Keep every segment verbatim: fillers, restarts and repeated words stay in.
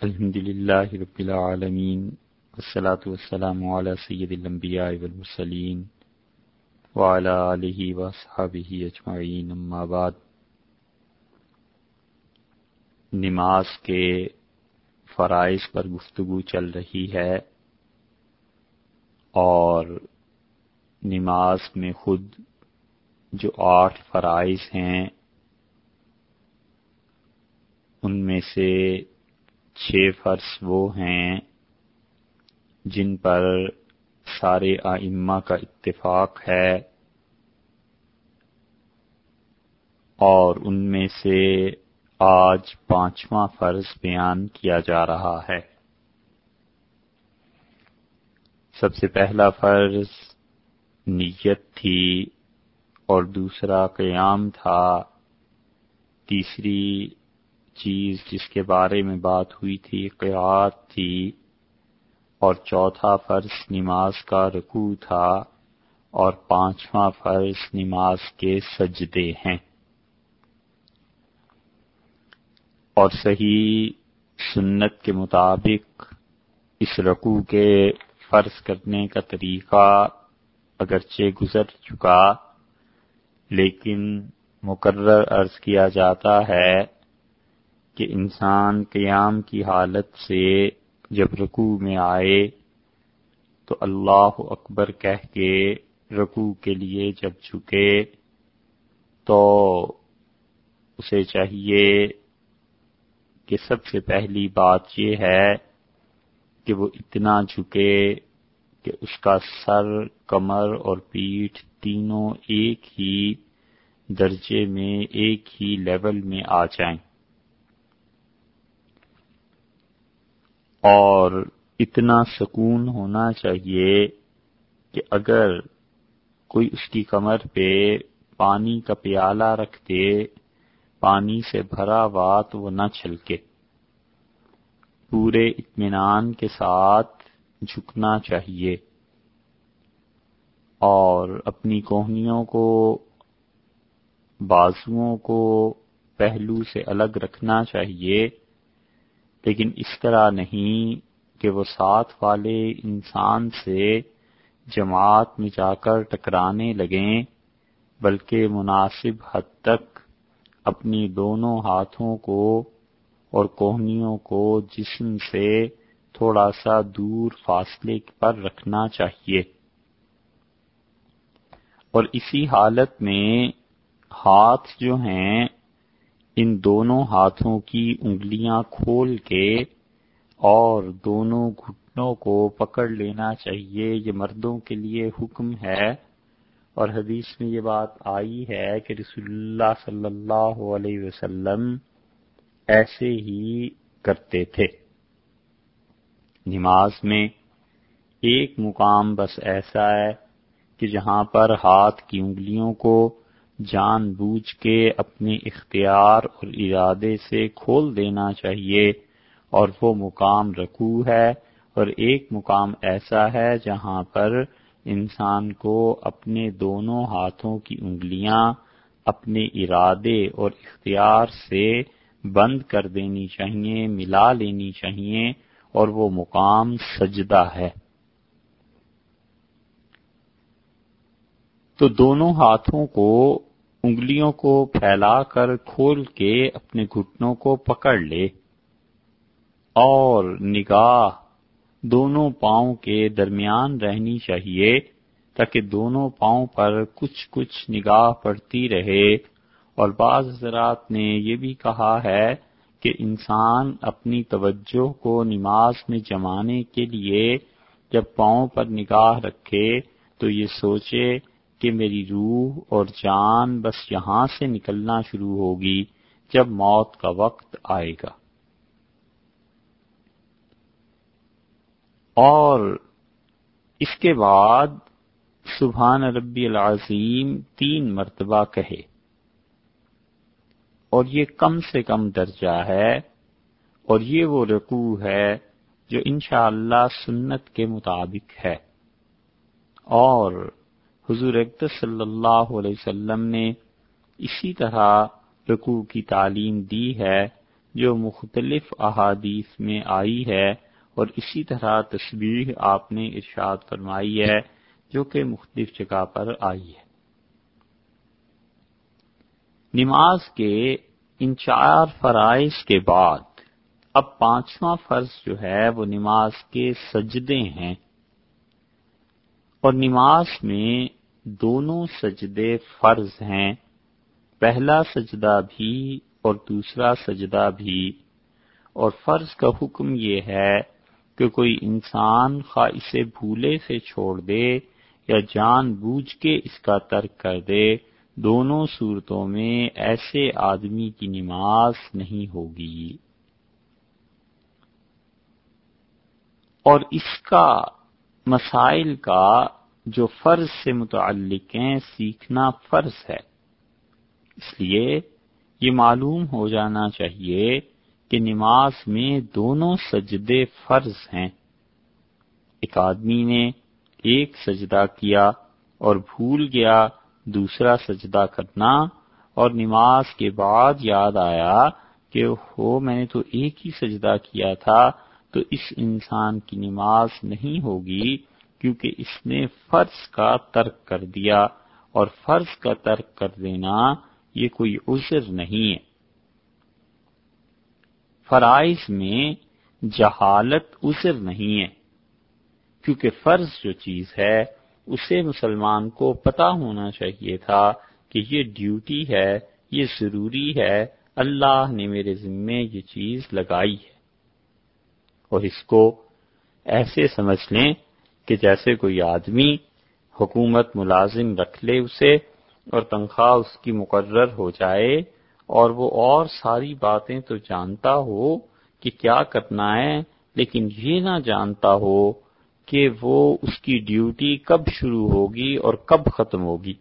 الحمد للہ رب العالمین والصلاة والسلام علی سید الانبیاء والمرسلین وعلی آلہ واصحابہ اجمعین، اما بعد۔ نماز کے فرائض پر گفتگو چل رہی ہے، اور نماز میں خود جو آٹھ فرائض ہیں ان میں سے چھ فرض وہ ہیں جن پر سارے ائمہ کا اتفاق ہے، اور ان میں سے آج پانچواں فرض بیان کیا جا رہا ہے۔ سب سے پہلا فرض نیت تھی، اور دوسرا قیام تھا، تیسری چیز جس کے بارے میں بات ہوئی تھی قرات تھی، اور چوتھا فرض نماز کا رکوع تھا، اور پانچواں فرض نماز کے سجدے ہیں۔ اور صحیح سنت کے مطابق اس رکوع کے فرض کرنے کا طریقہ اگرچہ گزر چکا، لیکن مکرر عرض کیا جاتا ہے کہ انسان قیام کی حالت سے جب رکوع میں آئے تو اللہ اکبر کہہ کے رکوع کے لیے جب جھکے تو اسے چاہیے کہ سب سے پہلی بات یہ ہے کہ وہ اتنا جھکے کہ اس کا سر، کمر اور پیٹھ تینوں ایک ہی درجے میں، ایک ہی لیول میں آ جائیں، اور اتنا سکون ہونا چاہیے کہ اگر کوئی اس کی کمر پہ پانی کا پیالہ رکھ دے پانی سے بھرا ہوا تو وہ نہ چھلکے، پورے اطمینان کے ساتھ جھکنا چاہیے، اور اپنی کوہنیوں کو، بازوؤں کو پہلو سے الگ رکھنا چاہیے، لیکن اس طرح نہیں کہ وہ ساتھ والے انسان سے جماعت میں جا کر ٹکرانے لگیں، بلکہ مناسب حد تک اپنی دونوں ہاتھوں کو اور کوہنیوں کو جسم سے تھوڑا سا دور فاصلے پر رکھنا چاہیے، اور اسی حالت میں ہاتھ جو ہیں ان دونوں ہاتھوں کی انگلیاں کھول کے اور دونوں گھٹنوں کو پکڑ لینا چاہیے۔ یہ مردوں کے لیے حکم ہے، اور حدیث میں یہ بات آئی ہے کہ رسول اللہ صلی اللہ علیہ وسلم ایسے ہی کرتے تھے۔ نماز میں ایک مقام بس ایسا ہے کہ جہاں پر ہاتھ کی انگلیوں کو جان بوجھ کے اپنے اختیار اور ارادے سے کھول دینا چاہیے، اور وہ مقام رکوع ہے، اور ایک مقام ایسا ہے جہاں پر انسان کو اپنے دونوں ہاتھوں کی انگلیاں اپنے ارادے اور اختیار سے بند کر دینی چاہیے، ملا لینی چاہیے، اور وہ مقام سجدہ ہے۔ تو دونوں ہاتھوں کو، انگلیوں کو پھیلا کر کھول کے اپنے گھٹنوں کو پکڑ لے، اور نگاہ دونوں پاؤں کے درمیان رہنی چاہیے تاکہ دونوں پاؤں پر کچھ کچھ نگاہ پڑتی رہے۔ اور بعض حضرات نے یہ بھی کہا ہے کہ انسان اپنی توجہ کو نماز میں جمانے کے لیے جب پاؤں پر نگاہ رکھے تو یہ سوچے کہ میری روح اور جان بس یہاں سے نکلنا شروع ہوگی جب موت کا وقت آئے گا، اور اس کے بعد سبحان ربی العظیم تین مرتبہ کہے، اور یہ کم سے کم درجہ ہے، اور یہ وہ رکوع ہے جو انشاءاللہ سنت کے مطابق ہے، اور حضور اقدس صلی اللہ علیہ وسلم نے اسی طرح رکوع کی تعلیم دی ہے، جو مختلف احادیث میں آئی ہے، اور اسی طرح تسبیح آپ نے ارشاد فرمائی ہے جو کہ مختلف جگہ پر آئی ہے۔ نماز کے ان چار فرائض کے بعد اب پانچواں فرض جو ہے وہ نماز کے سجدے ہیں، اور نماز میں دونوں سجدے فرض ہیں، پہلا سجدہ بھی اور دوسرا سجدہ بھی۔ اور فرض کا حکم یہ ہے کہ کوئی انسان خواہ اسے بھولے سے چھوڑ دے یا جان بوجھ کے اس کا ترک کر دے، دونوں صورتوں میں ایسے آدمی کی نماز نہیں ہوگی۔ اور اس کا مسائل کا جو فرض سے متعلق ہیں سیکھنا فرض ہے، اس لیے یہ معلوم ہو جانا چاہیے کہ نماز میں دونوں سجدے فرض ہیں۔ ایک آدمی نے ایک سجدہ کیا اور بھول گیا دوسرا سجدہ کرنا، اور نماز کے بعد یاد آیا کہ ہو میں نے تو ایک ہی سجدہ کیا تھا، تو اس انسان کی نماز نہیں ہوگی، کیونکہ اس نے فرض کا ترک کر دیا، اور فرض کا ترک کر دینا یہ کوئی عذر نہیں ہے۔ فرائض میں جہالت عذر نہیں ہے، کیونکہ فرض جو چیز ہے اسے مسلمان کو پتہ ہونا چاہیے تھا کہ یہ ڈیوٹی ہے، یہ ضروری ہے، اللہ نے میرے ذمے یہ چیز لگائی ہے۔ اور اس کو ایسے سمجھ لیں کہ جیسے کوئی آدمی حکومت ملازم رکھ لے اسے، اور تنخواہ اس کی مقرر ہو جائے، اور وہ اور ساری باتیں تو جانتا ہو کہ کیا کرنا ہے، لیکن یہ نہ جانتا ہو کہ وہ اس کی ڈیوٹی کب شروع ہوگی اور کب ختم ہوگی۔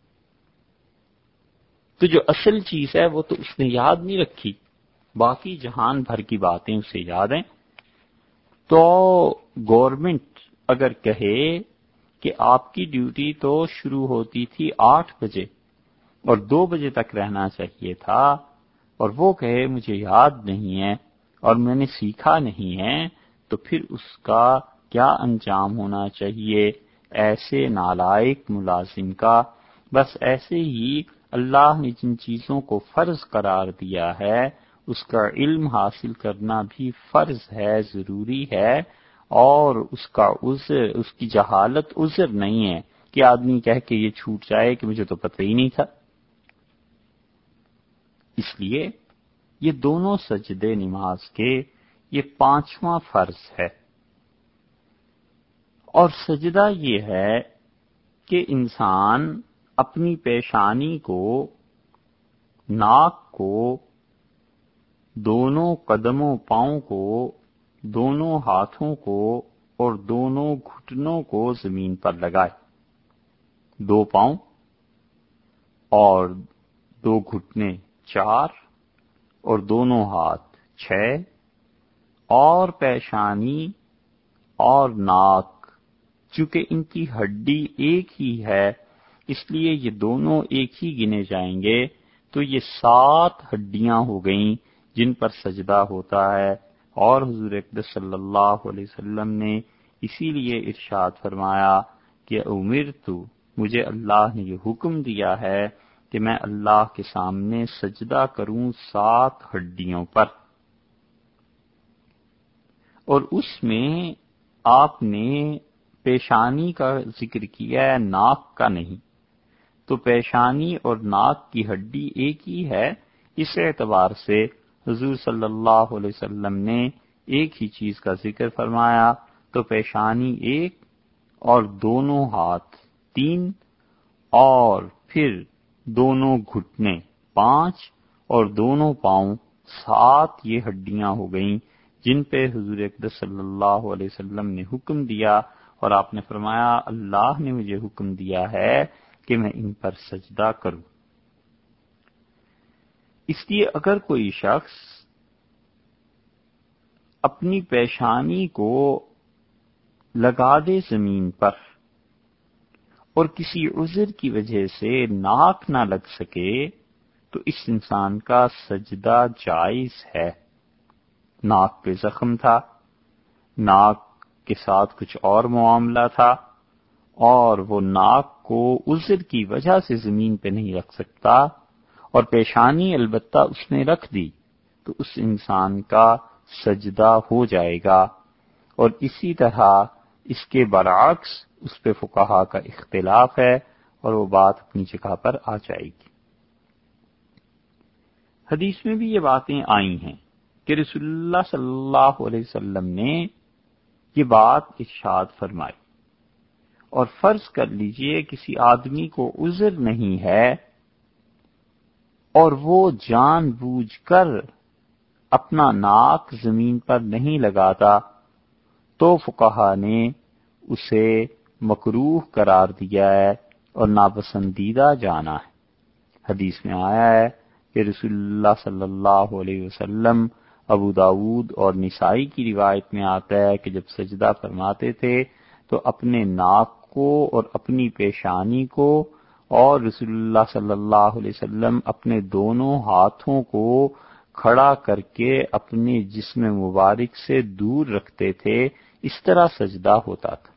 تو جو اصل چیز ہے وہ تو اس نے یاد نہیں رکھی، باقی جہان بھر کی باتیں اسے یاد ہیں۔ تو گورنمنٹ اگر کہے کہ آپ کی ڈیوٹی تو شروع ہوتی تھی آٹھ بجے اور دو بجے تک رہنا چاہیے تھا، اور وہ کہے مجھے یاد نہیں ہے اور میں نے سیکھا نہیں ہے، تو پھر اس کا کیا انجام ہونا چاہیے ایسے نالائق ملازم کا؟ بس ایسے ہی اللہ نے جن چیزوں کو فرض قرار دیا ہے اس کا علم حاصل کرنا بھی فرض ہے، ضروری ہے، اور اس کا عذر، اس کی جہالت عذر نہیں ہے کہ آدمی کہہ کے یہ چھوٹ جائے کہ مجھے تو پتہ ہی نہیں تھا۔ اس لیے یہ دونوں سجدے نماز کے یہ پانچواں فرض ہے۔ اور سجدہ یہ ہے کہ انسان اپنی پیشانی کو، ناک کو، دونوں قدموں پاؤں کو، دونوں ہاتھوں کو اور دونوں گھٹنوں کو زمین پر لگائے، دو پاؤں اور دو گھٹنے چار اور دونوں ہاتھ چھ، اور پیشانی اور ناک، چونکہ ان کی ہڈی ایک ہی ہے اس لیے یہ دونوں ایک ہی گنے جائیں گے، تو یہ سات ہڈیاں ہو گئیں جن پر سجدہ ہوتا ہے۔ اور حضور اقدس صلی اللہ علیہ وسلم نے اسی لیے ارشاد فرمایا کہ امرت، مجھے اللہ نے یہ حکم دیا ہے کہ میں اللہ کے سامنے سجدہ کروں سات ہڈیوں پر۔ اور اس میں آپ نے پیشانی کا ذکر کیا ہے، ناک کا نہیں، تو پیشانی اور ناک کی ہڈی ایک ہی ہے، اس اعتبار سے حضور صلی اللہ علیہ وسلم نے ایک ہی چیز کا ذکر فرمایا، تو پیشانی ایک اور دونوں ہاتھ تین اور پھر دونوں گھٹنے پانچ اور دونوں پاؤں سات، یہ ہڈیاں ہو گئیں جن پہ حضور اقدس صلی اللہ علیہ وسلم نے حکم دیا، اور آپ نے فرمایا اللہ نے مجھے حکم دیا ہے کہ میں ان پر سجدہ کروں۔ اس لیے اگر کوئی شخص اپنی پیشانی کو لگا دے زمین پر اور کسی عذر کی وجہ سے ناک نہ لگ سکے، تو اس انسان کا سجدہ جائز ہے۔ ناک پہ زخم تھا، ناک کے ساتھ کچھ اور معاملہ تھا، اور وہ ناک کو عذر کی وجہ سے زمین پہ نہیں رکھ سکتا، اور پیشانی البتہ اس نے رکھ دی، تو اس انسان کا سجدہ ہو جائے گا۔ اور اسی طرح اس کے برعکس اس پہ فقہا کا اختلاف ہے، اور وہ بات اپنی جگہ پر آ جائے گی۔ حدیث میں بھی یہ باتیں آئی ہیں کہ رسول اللہ صلی اللہ علیہ وسلم نے یہ بات ارشاد فرمائی۔ اور فرض کر لیجئے کسی آدمی کو عذر نہیں ہے اور وہ جان بوجھ کر اپنا ناک زمین پر نہیں لگاتا، تو فقہا نے اسے مکروہ قرار دیا ہے اور ناپسندیدہ جانا ہے۔ حدیث میں آیا ہے کہ رسول اللہ صلی اللہ علیہ وسلم، ابو داود اور نسائی کی روایت میں آتا ہے کہ جب سجدہ فرماتے تھے تو اپنے ناک کو اور اپنی پیشانی کو، اور رسول اللہ صلی اللہ علیہ وسلم اپنے دونوں ہاتھوں کو کھڑا کر کے اپنے جسم مبارک سے دور رکھتے تھے، اس طرح سجدہ ہوتا تھا۔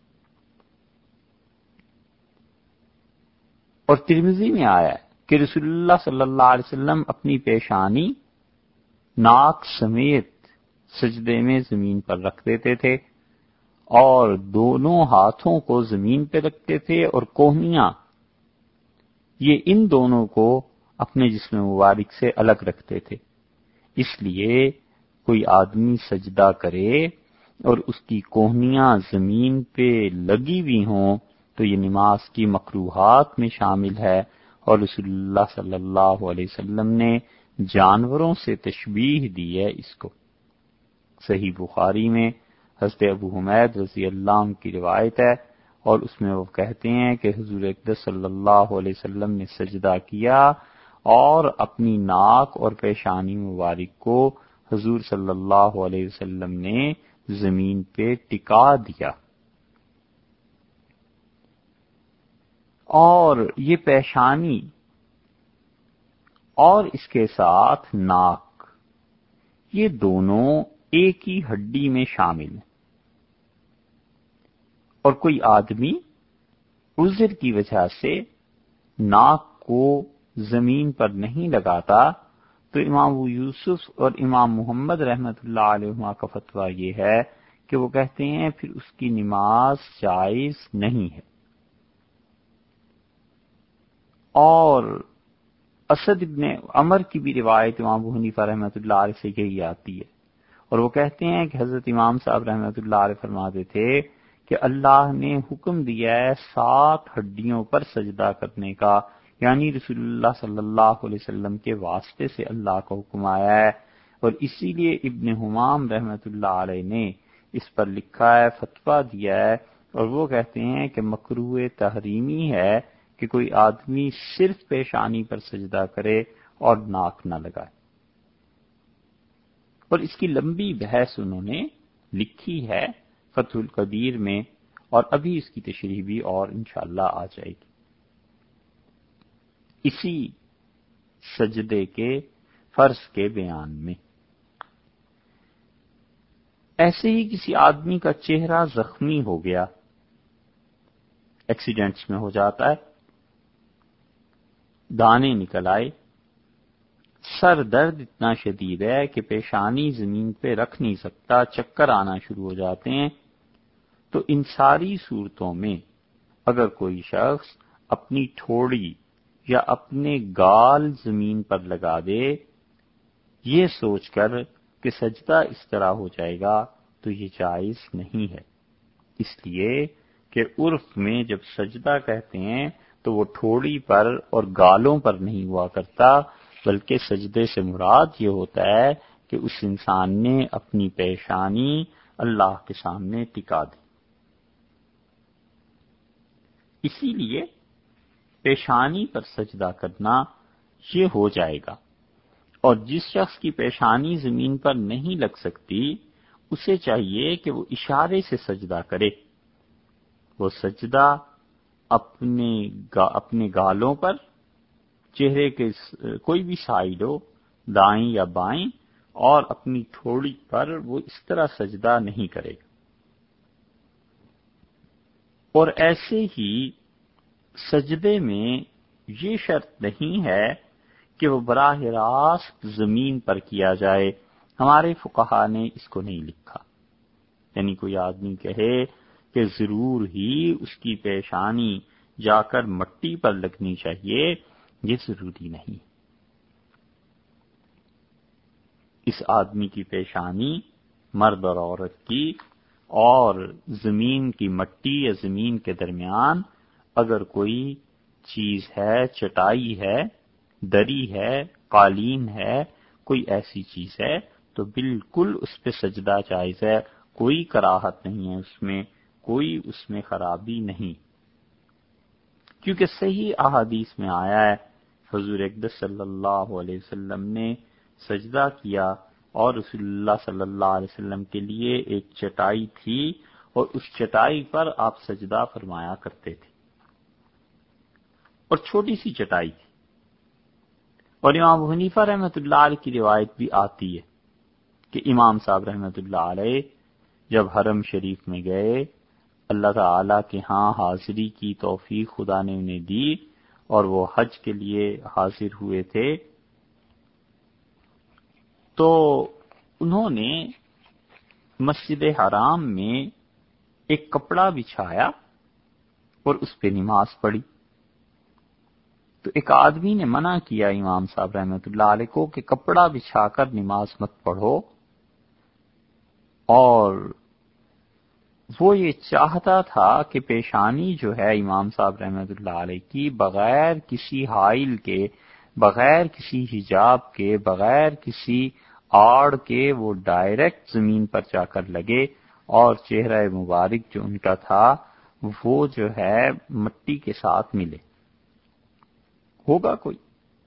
اور ترمذی میں آیا ہے کہ رسول اللہ صلی اللہ علیہ وسلم اپنی پیشانی ناک سمیت سجدے میں زمین پر رکھ دیتے تھے، اور دونوں ہاتھوں کو زمین پہ رکھتے تھے، اور کوہنیاں یہ ان دونوں کو اپنے جسم مبارک سے الگ رکھتے تھے۔ اس لیے کوئی آدمی سجدہ کرے اور اس کی کوہنیاں زمین پہ لگی ہوئی ہوں تو یہ نماز کی مکروہات میں شامل ہے، اور رسول اللہ صلی اللہ علیہ وسلم نے جانوروں سے تشبیہ دی ہے اس کو۔ صحیح بخاری میں حضرت ابو حمید رضی اللہ عنہ کی روایت ہے، اور اس میں وہ کہتے ہیں کہ حضور اقدس صلی اللہ علیہ وسلم نے سجدہ کیا اور اپنی ناک اور پیشانی مبارک کو حضور صلی اللہ علیہ وسلم نے زمین پہ ٹکا دیا۔ اور یہ پیشانی اور اس کے ساتھ ناک، یہ دونوں ایک ہی ہڈی میں شامل ہیں، اور کوئی آدمی عذر کی وجہ سے ناک کو زمین پر نہیں لگاتا تو امام ابو یوسف اور امام محمد رحمۃ اللہ علیہ کا فتویٰ یہ ہے کہ وہ کہتے ہیں پھر اس کی نماز جائز نہیں ہے۔ اور اسد ابن عمر کی بھی روایت امام ابو حنیفہ رحمۃ اللہ علیہ سے یہی آتی ہے، اور وہ کہتے ہیں کہ حضرت امام صاحب رحمۃ اللہ علیہ فرماتے تھے کہ اللہ نے حکم دیا ہے سات ہڈیوں پر سجدہ کرنے کا، یعنی رسول اللہ صلی اللہ علیہ وسلم کے واسطے سے اللہ کا حکم آیا ہے، اور اسی لیے ابن حمام رحمۃ اللہ علیہ نے اس پر لکھا ہے، فتویٰ دیا ہے، اور وہ کہتے ہیں کہ مکروہ تحریمی ہے کہ کوئی آدمی صرف پیشانی پر سجدہ کرے اور ناک نہ لگائے۔ اور اس کی لمبی بحث انہوں نے لکھی ہے فتح القدیر میں، اور ابھی اس کی تشریح بھی اور انشاءاللہ آ جائے گی۔ اسی سجدے کے فرض کے بیان میں ایسے ہی کسی آدمی کا چہرہ زخمی ہو گیا، ایکسیڈنٹس میں ہو جاتا ہے، دانے نکل آئے، سر درد اتنا شدید ہے کہ پیشانی زمین پہ رکھ نہیں سکتا، چکر آنا شروع ہو جاتے ہیں، تو ان ساری صورتوں میں اگر کوئی شخص اپنی ٹھوڑی یا اپنے گال زمین پر لگا دے یہ سوچ کر کہ سجدہ اس طرح ہو جائے گا تو یہ جائز نہیں ہے، اس لیے کہ عرف میں جب سجدہ کہتے ہیں تو وہ ٹھوڑی پر اور گالوں پر نہیں ہوا کرتا، بلکہ سجدے سے مراد یہ ہوتا ہے کہ اس انسان نے اپنی پیشانی اللہ کے سامنے ٹکا دی۔ اسی لیے پیشانی پر سجدہ کرنا یہ ہو جائے گا، اور جس شخص کی پیشانی زمین پر نہیں لگ سکتی اسے چاہیے کہ وہ اشارے سے سجدہ کرے، وہ سجدہ اپنے گا اپنے گالوں پر، چہرے کے کوئی بھی سائیڈ ہو، دائیں یا بائیں، اور اپنی تھوڑی پر وہ اس طرح سجدہ نہیں کرے گا۔ اور ایسے ہی سجدے میں یہ شرط نہیں ہے کہ وہ براہ راست زمین پر کیا جائے، ہمارے فقہا نے اس کو نہیں لکھا۔ یعنی کوئی آدمی کہے کہ ضرور ہی اس کی پیشانی جا کر مٹی پر لگنی چاہیے، یہ ضروری نہیں۔ اس آدمی کی پیشانی مرد اور عورت کی اور زمین کی مٹی یا زمین کے درمیان اگر کوئی چیز ہے، چٹائی ہے، دری ہے، قالین ہے، کوئی ایسی چیز ہے تو بالکل اس پہ سجدہ جائز ہے، کوئی کراہت نہیں ہے اس میں، کوئی اس میں خرابی نہیں، کیونکہ صحیح احادیث میں آیا ہے حضور اقدس صلی اللہ علیہ وسلم نے سجدہ کیا اور رسول اللہ صلی اللہ علیہ وسلم کے لیے ایک چٹائی تھی اور اس چٹائی پر آپ سجدہ فرمایا کرتے تھے، اور چھوٹی سی چٹائی تھی۔ اور امام ابو حنیفہ رحمۃ اللہ علیہ کی روایت بھی آتی ہے کہ امام صاحب رحمۃ اللہ علیہ جب حرم شریف میں گئے، اللہ تعالیٰ کے ہاں حاضری کی توفیق خدا نے انہیں دی اور وہ حج کے لیے حاضر ہوئے تھے، تو انہوں نے مسجد حرام میں ایک کپڑا بچھایا اور اس پہ نماز پڑھی۔ تو ایک آدمی نے منع کیا امام صاحب رحمۃ اللہ علیہ کو کہ کپڑا بچھا کر نماز مت پڑھو، اور وہ یہ چاہتا تھا کہ پیشانی جو ہے امام صاحب رحمۃ اللہ علیہ کی بغیر کسی حائل کے، بغیر کسی حجاب کے، بغیر کسی آڑ کے وہ ڈائریکٹ زمین پر جا کر لگے، اور چہرہ مبارک جو ان کا تھا وہ جو ہے مٹی کے ساتھ ملے۔ ہوگا کوئی؟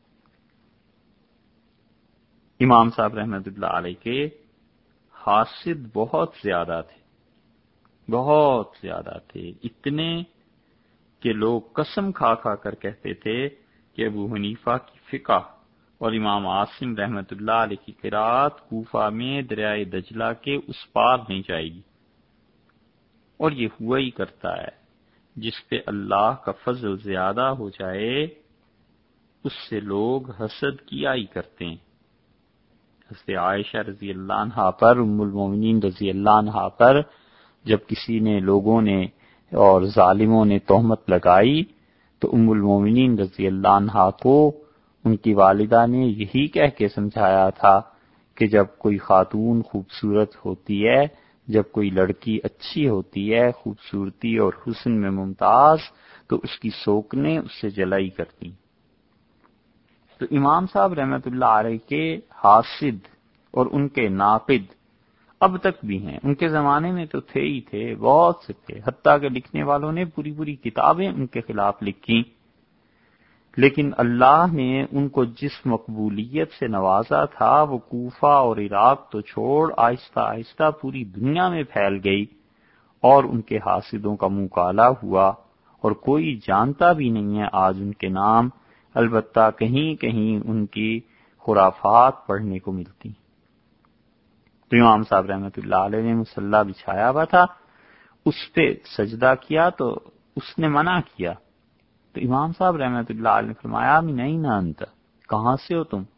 امام صاحب رحمۃ اللہ علیہ کے حاسد بہت زیادہ تھے، بہت زیادہ تھے، اتنے کہ لوگ قسم کھا کھا کر کہتے تھے کہ ابو حنیفہ کی فقہ اور امام عاصم رحمۃ اللہ علیہ کی قرات کوفہ میں دریائے دجلہ کے اس پار نہیں جائے گی، اور یہ ہوا ہی کرتا ہے۔ جس پہ اللہ کا فضل زیادہ ہو جائے اس سے لوگ حسد کیا ہی کرتے ہیں۔ حضرت عائشہ رضی اللہ عنہا پر، ام المومنین رضی اللہ عنہا پر جب کسی نے، لوگوں نے اور ظالموں نے تہمت لگائی تو ام المومنین رضی اللہ عنہا کو ان کی والدہ نے یہی کہہ کے سمجھایا تھا کہ جب کوئی خاتون خوبصورت ہوتی ہے، جب کوئی لڑکی اچھی ہوتی ہے، خوبصورتی اور حسن میں ممتاز، تو اس کی سوکنیں اس سے جلائی کرتی۔ تو امام صاحب رحمۃ اللہ علیہ کے حاسد اور ان کے ناقد اب تک بھی ہیں، ان کے زمانے میں تو تھے ہی تھے، بہت سے تھے، حتیٰ کہ لکھنے والوں نے پوری پوری کتابیں ان کے خلاف لکھی، لیکن اللہ نے ان کو جس مقبولیت سے نوازا تھا وہ کوفہ اور عراق تو چھوڑ آہستہ آہستہ پوری دنیا میں پھیل گئی، اور ان کے حاسدوں کا منہ کالا ہوا، اور کوئی جانتا بھی نہیں ہے آج ان کے نام، البتہ کہیں کہیں ان کی خرافات پڑھنے کو ملتی۔ تو امام صاحب رحمۃ اللہ علیہ نے مصلی بچھایا ہوا تھا، اس پہ سجدہ کیا تو اس نے منع کیا، تو امام صاحب رحمۃ اللہ علیہ نے فرمایا من این انت، کہاں سے ہو تم؟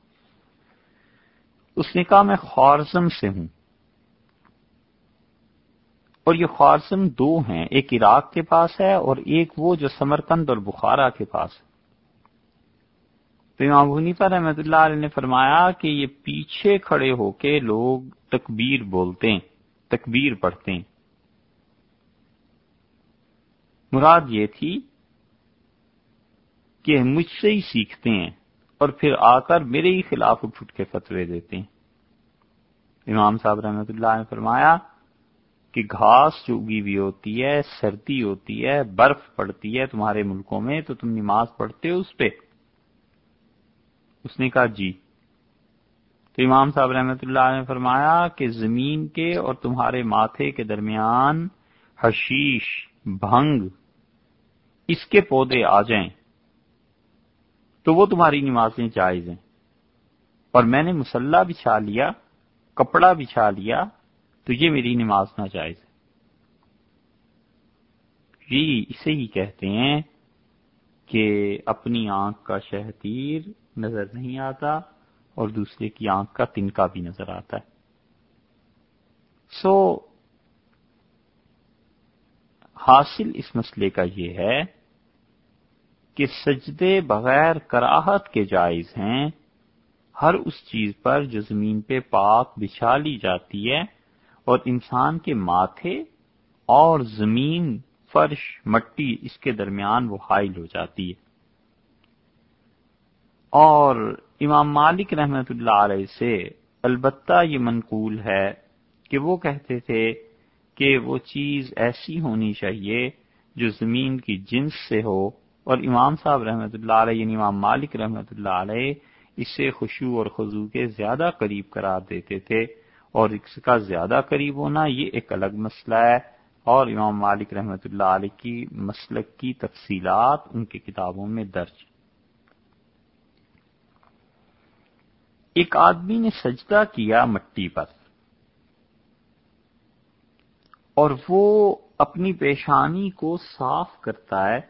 اس نے کہا میں خوارزم سے ہوں، اور یہ خوارزم دو ہیں، ایک عراق کے پاس ہے اور ایک وہ جو سمرقند اور بخارا کے پاس ہے۔ تو امام ابو حنیفہ رحمۃ اللہ علیہ نے فرمایا کہ یہ پیچھے کھڑے ہو کے لوگ تکبیر بولتے ہیں، تکبیر پڑھتے ہیں، مراد یہ تھی کہ مجھ سے ہی سیکھتے ہیں اور پھر آ کر میرے ہی خلاف اٹھ اٹھ کے فتوے دیتے ہیں۔ امام صاحب رحمۃ اللہ نے فرمایا کہ گھاس جو اگی ہوئی ہوتی ہے، سردی ہوتی ہے، برف پڑتی ہے تمہارے ملکوں میں، تو تم نماز پڑھتے ہو اس پہ؟ اس نے کہا جی۔ تو امام صاحب رحمۃ اللہ نے فرمایا کہ زمین کے اور تمہارے ماتھے کے درمیان حشیش، بھنگ، اس کے پودے آ جائیں تو وہ تمہاری نمازیں جائز ہیں، اور میں نے مصلی بچھا لیا کپڑا بچھا لیا تو یہ میری نماز ناجائز ہے. جی اسے ہی کہتے ہیں کہ اپنی آنکھ کا شہتیر نظر نہیں آتا اور دوسرے کی آنکھ کا تنکا بھی نظر آتا ہے. سو حاصل اس مسئلے کا یہ ہے کہ سجدے بغیر کراہت کے جائز ہیں ہر اس چیز پر جو زمین پہ پاک بچھا لی جاتی ہے اور انسان کے ماتھے اور زمین، فرش، مٹی اس کے درمیان وہ حائل ہو جاتی ہے. اور امام مالک رحمۃ اللہ علیہ سے البتہ یہ منقول ہے کہ وہ کہتے تھے کہ وہ چیز ایسی ہونی چاہیے جو زمین کی جنس سے ہو، اور امام صاحب رحمۃ اللہ علیہ یعنی امام مالک رحمۃ اللہ علیہ اسے خشوع اور خضوع کے زیادہ قریب قرار دیتے تھے، اور اس کا زیادہ قریب ہونا یہ ایک الگ مسئلہ ہے، اور امام مالک رحمۃ اللہ علیہ کی مسلک کی تفصیلات ان کی کتابوں میں درج. ایک آدمی نے سجدہ کیا مٹی پر اور وہ اپنی پیشانی کو صاف کرتا ہے،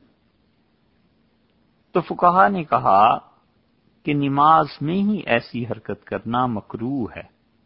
تو فقہا نے کہا کہ نماز میں ہی ایسی حرکت کرنا مکروہ ہے،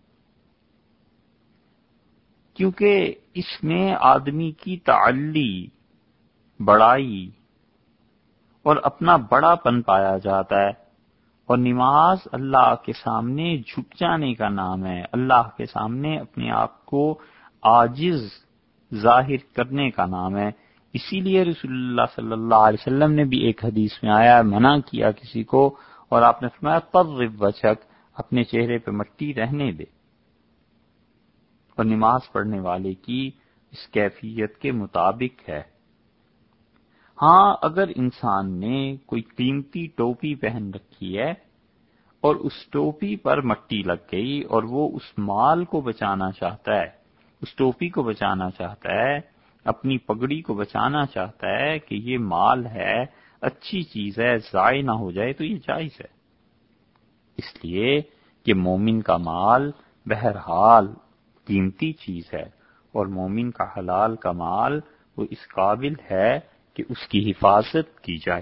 کیونکہ اس میں آدمی کی تعلی، بڑائی اور اپنا بڑا پن پایا جاتا ہے، اور نماز اللہ کے سامنے جھک جانے کا نام ہے، اللہ کے سامنے اپنے آپ کو عاجز ظاہر کرنے کا نام ہے. اسی لیے رسول اللہ صلی اللہ علیہ وسلم نے بھی ایک حدیث میں آیا، منع کیا کسی کو، اور آپ نے فرمایا طرب وجہک، اپنے چہرے پہ مٹی رہنے دے. اور نماز پڑھنے والے کی اس کیفیت کے مطابق ہے. ہاں اگر انسان نے کوئی قیمتی ٹوپی پہن رکھی ہے اور اس ٹوپی پر مٹی لگ گئی اور وہ اس مال کو بچانا چاہتا ہے، اس ٹوپی کو بچانا چاہتا ہے، اپنی پگڑی کو بچانا چاہتا ہے کہ یہ مال ہے، اچھی چیز ہے، ضائع نہ ہو جائے، تو یہ جائز ہے. اس لیے کہ مومن کا مال بہرحال قیمتی چیز ہے، اور مومن کا حلال کا مال وہ اس قابل ہے کہ اس کی حفاظت کی جائے.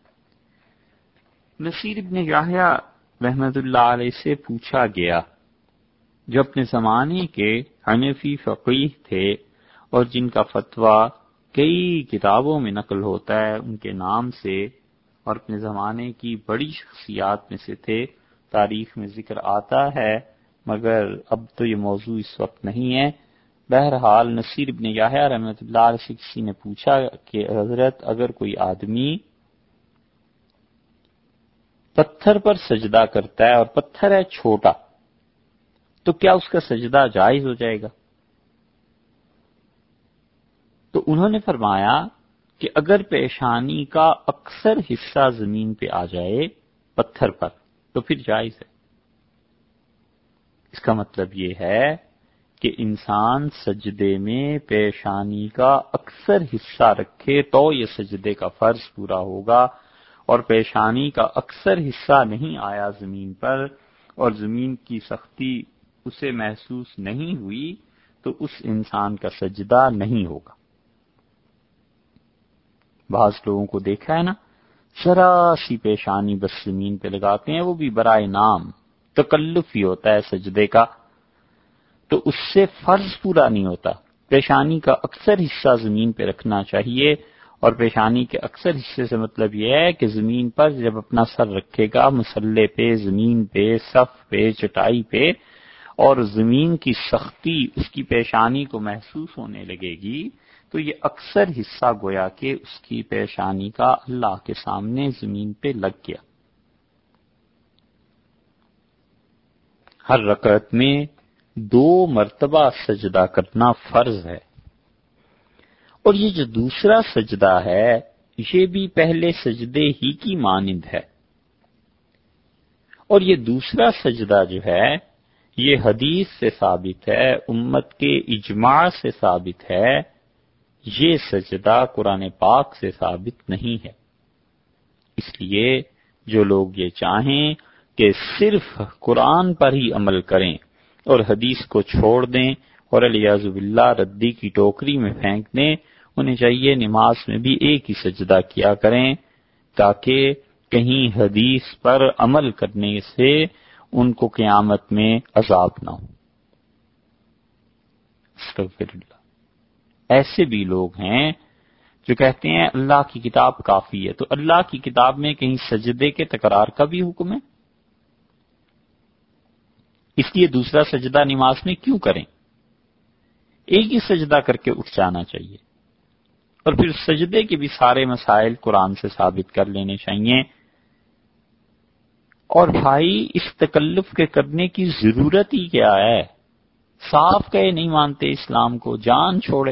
نصیر ابن یحییٰ رحمت اللہ علیہ سے پوچھا گیا، جو اپنے زمانے کے حنفی فقیہ تھے اور جن کا فتویٰ کئی کتابوں میں نقل ہوتا ہے ان کے نام سے، اور اپنے زمانے کی بڑی شخصیات میں سے تھے، تاریخ میں ذکر آتا ہے، مگر اب تو یہ موضوع اس وقت نہیں ہے. بہرحال نصیر ابن یحییٰ رحمۃ اللہ علیہ سے کسی نے پوچھا کہ حضرت اگر کوئی آدمی پتھر پر سجدہ کرتا ہے اور پتھر ہے چھوٹا، تو کیا اس کا سجدہ جائز ہو جائے گا؟ تو انہوں نے فرمایا کہ اگر پیشانی کا اکثر حصہ زمین پہ آ جائے پتھر پر تو پھر جائز ہے. اس کا مطلب یہ ہے کہ انسان سجدے میں پیشانی کا اکثر حصہ رکھے تو یہ سجدے کا فرض پورا ہوگا، اور پیشانی کا اکثر حصہ نہیں آیا زمین پر اور زمین کی سختی اسے محسوس نہیں ہوئی تو اس انسان کا سجدہ نہیں ہوگا. بعض لوگوں کو دیکھا ہے نا، ذرا سی پیشانی بس زمین پہ لگاتے ہیں، وہ بھی برائے نام، تکلف ہی ہوتا ہے سجدے کا، تو اس سے فرض پورا نہیں ہوتا. پیشانی کا اکثر حصہ زمین پہ رکھنا چاہیے، اور پیشانی کے اکثر حصے سے مطلب یہ ہے کہ زمین پر جب اپنا سر رکھے گا، مصلے پہ، زمین پہ، صف پہ، چٹائی پہ، اور زمین کی سختی اس کی پیشانی کو محسوس ہونے لگے گی، تو یہ اکثر حصہ گویا کہ اس کی پیشانی کا اللہ کے سامنے زمین پہ لگ گیا. ہر رکعت میں دو مرتبہ سجدہ کرنا فرض ہے، اور یہ جو دوسرا سجدہ ہے یہ بھی پہلے سجدے ہی کی مانند ہے. اور یہ دوسرا سجدہ جو ہے یہ حدیث سے ثابت ہے، امت کے اجماع سے ثابت ہے، یہ سجدہ قرآن پاک سے ثابت نہیں ہے. اس لیے جو لوگ یہ چاہیں کہ صرف قرآن پر ہی عمل کریں اور حدیث کو چھوڑ دیں اور الیاذ باللہ ردی کی ٹوکری میں پھینک دیں، انہیں چاہیے نماز میں بھی ایک ہی سجدہ کیا کریں تاکہ کہیں حدیث پر عمل کرنے سے ان کو قیامت میں عذاب نہ ہو۔ استغفر اللہ۔ ایسے بھی لوگ ہیں جو کہتے ہیں اللہ کی کتاب کافی ہے، تو اللہ کی کتاب میں کہیں سجدے کے تکرار کا بھی حکم ہے؟ اس لیے دوسرا سجدہ نماز میں کیوں کریں؟ ایک ہی سجدہ کر کے اٹھ جانا چاہیے، اور پھر سجدے کے بھی سارے مسائل قرآن سے ثابت کر لینے چاہیے۔ اور بھائی اس تکلف کے کرنے کی ضرورت ہی کیا ہے؟ صاف کہے نہیں مانتے اسلام کو، جان چھوڑے۔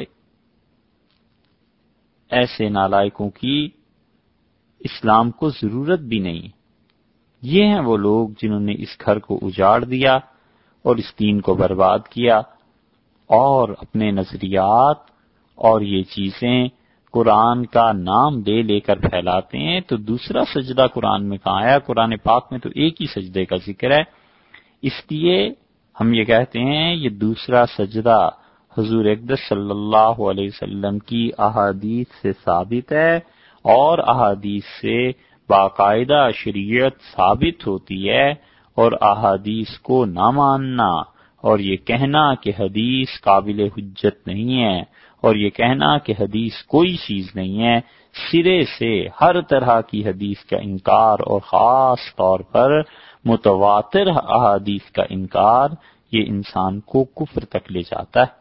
ایسے نالائکوں کی اسلام کو ضرورت بھی نہیں۔ یہ ہیں وہ لوگ جنہوں نے اس گھر کو اجاڑ دیا اور اس دین کو برباد کیا، اور اپنے نظریات اور یہ چیزیں قرآن کا نام لے لے کر پھیلاتے ہیں۔ تو دوسرا سجدہ قرآن میں کہاں آیا؟ قرآن پاک میں تو ایک ہی سجدے کا ذکر ہے۔ اس لیے ہم یہ کہتے ہیں یہ دوسرا سجدہ حضور اقدس صلی اللہ علیہ وسلم کی احادیث سے ثابت ہے، اور احادیث سے باقاعدہ شریعت ثابت ہوتی ہے، اور احادیث کو نہ ماننا اور یہ کہنا کہ حدیث قابل حجت نہیں ہے، اور یہ کہنا کہ حدیث کوئی چیز نہیں ہے، سرے سے ہر طرح کی حدیث کا انکار، اور خاص طور پر متواتر احادیث کا انکار، یہ انسان کو کفر تک لے جاتا ہے۔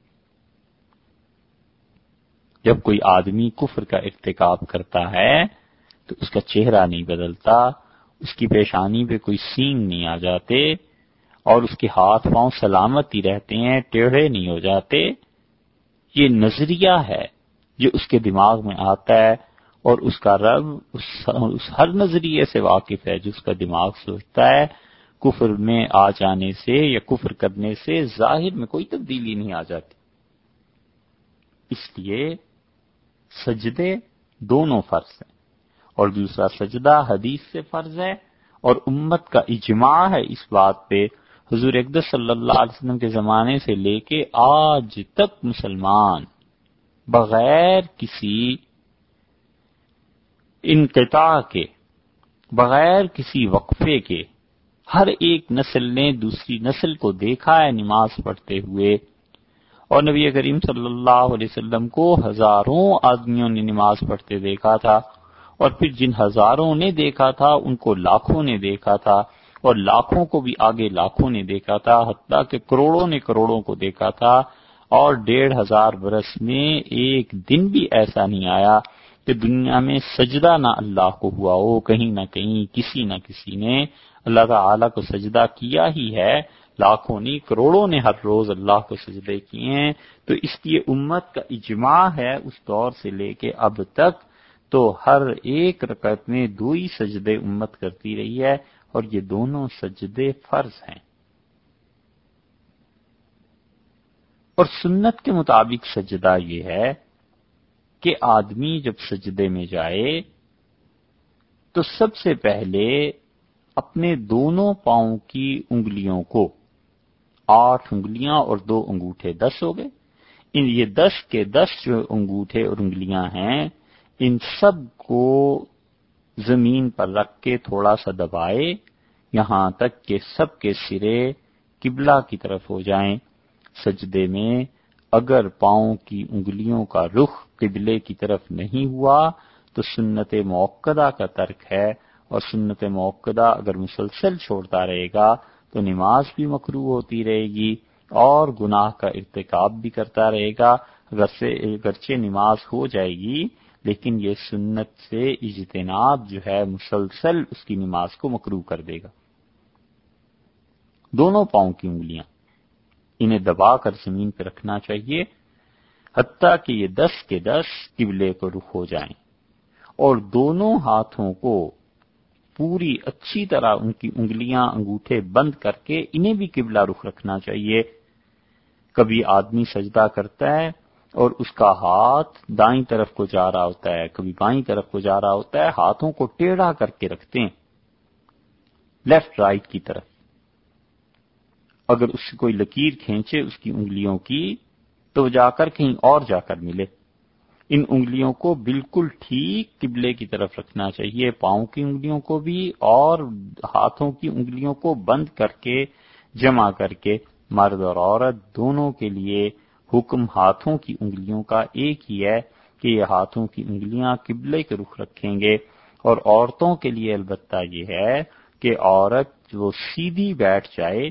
جب کوئی آدمی کفر کا ارتکاب کرتا ہے تو اس کا چہرہ نہیں بدلتا، اس کی پیشانی پہ کوئی سینگ نہیں آ جاتے، اور اس کے ہاتھ پاؤں سلامت ہی رہتے ہیں، ٹیڑھے نہیں ہو جاتے۔ یہ نظریہ ہے جو اس کے دماغ میں آتا ہے، اور اس کا رب اس, اس ہر نظریے سے واقف ہے جو اس کا دماغ سوچتا ہے۔ کفر میں آ جانے سے یا کفر کرنے سے ظاہر میں کوئی تبدیلی نہیں آ جاتی۔ اس لیے سجدے دونوں فرض ہیں، اور دوسرا سجدہ حدیث سے فرض ہے، اور امت کا اجماع ہے اس بات پہ۔ حضور اقدس صلی اللہ علیہ وسلم کے زمانے سے لے کے آج تک مسلمان بغیر کسی انقطاع کے، بغیر کسی وقفے کے، ہر ایک نسل نے دوسری نسل کو دیکھا ہے نماز پڑھتے ہوئے، اور نبی کریم صلی اللہ علیہ وسلم کو ہزاروں آدمیوں نے نماز پڑھتے دیکھا تھا، اور پھر جن ہزاروں نے دیکھا تھا ان کو لاکھوں نے دیکھا تھا، اور لاکھوں کو بھی آگے لاکھوں نے دیکھا تھا، حتیٰ کہ کروڑوں نے کروڑوں کو دیکھا تھا۔ اور ڈیڑھ ہزار برس میں ایک دن بھی ایسا نہیں آیا کہ دنیا میں سجدہ نہ اللہ کو ہوا ہو، کہیں نہ کہیں کسی نہ کسی نے اللہ تعالیٰ کو سجدہ کیا ہی ہے۔ لاکھوں نہیں کروڑوں نے ہر روز اللہ کو سجدے کیے ہیں۔ تو اس لیے امت کا اجماع ہے اس دور سے لے کے اب تک، تو ہر ایک رکعت میں دو ہی سجدے امت کرتی رہی ہے، اور یہ دونوں سجدے فرض ہیں۔ اور سنت کے مطابق سجدہ یہ ہے کہ آدمی جب سجدے میں جائے تو سب سے پہلے اپنے دونوں پاؤں کی انگلیوں کو، آٹھ انگلیاں اور دو انگوٹھے، دس ہو گئے، ان یہ دس کے دس جو انگوٹھے اور انگلیاں ہیں، ان سب کو زمین پر رکھ کے تھوڑا سا دبائے، یہاں تک کہ سب کے سرے قبلہ کی طرف ہو جائیں۔ سجدے میں اگر پاؤں کی انگلیوں کا رخ قبلے کی طرف نہیں ہوا تو سنت موقدہ کا ترک ہے، اور سنت موقدہ اگر مسلسل چھوڑتا رہے گا تو نماز بھی مکروہ ہوتی رہے گی اور گناہ کا ارتکاب بھی کرتا رہے گا۔ اگرچہ نماز ہو جائے گی لیکن یہ سنت سے اجتناب جو ہے مسلسل اس کی نماز کو مکروہ کر دے گا۔ دونوں پاؤں کی انگلیاں انہیں دبا کر زمین پہ رکھنا چاہیے حتیٰ کہ یہ دس کے دس قبلے کو رخ ہو جائیں، اور دونوں ہاتھوں کو پوری اچھی طرح ان کی انگلیاں انگوٹھے بند کر کے انہیں بھی قبلہ رخ رکھنا چاہیے۔ کبھی آدمی سجدہ کرتا ہے اور اس کا ہاتھ دائیں طرف کو جا رہا ہوتا ہے، کبھی بائیں طرف کو جا رہا ہوتا ہے، ہاتھوں کو ٹیڑھا کر کے رکھتے ہیں لیفٹ رائٹ کی طرف۔ اگر اس سے کوئی لکیر کھینچے اس کی انگلیوں کی تو جا کر کہیں اور جا کر ملے۔ ان انگلیوں کو بالکل ٹھیک قبلے کی طرف رکھنا چاہیے، پاؤں کی انگلیوں کو بھی اور ہاتھوں کی انگلیوں کو بند کر کے جمع کر کے۔ مرد اور عورت دونوں کے لیے حکم ہاتھوں کی انگلیوں کا ایک ہی ہے کہ یہ ہاتھوں کی انگلیاں قبلے کے رخ رکھیں گے، اور عورتوں کے لیے البتہ یہ ہے کہ عورت وہ سیدھی بیٹھ جائے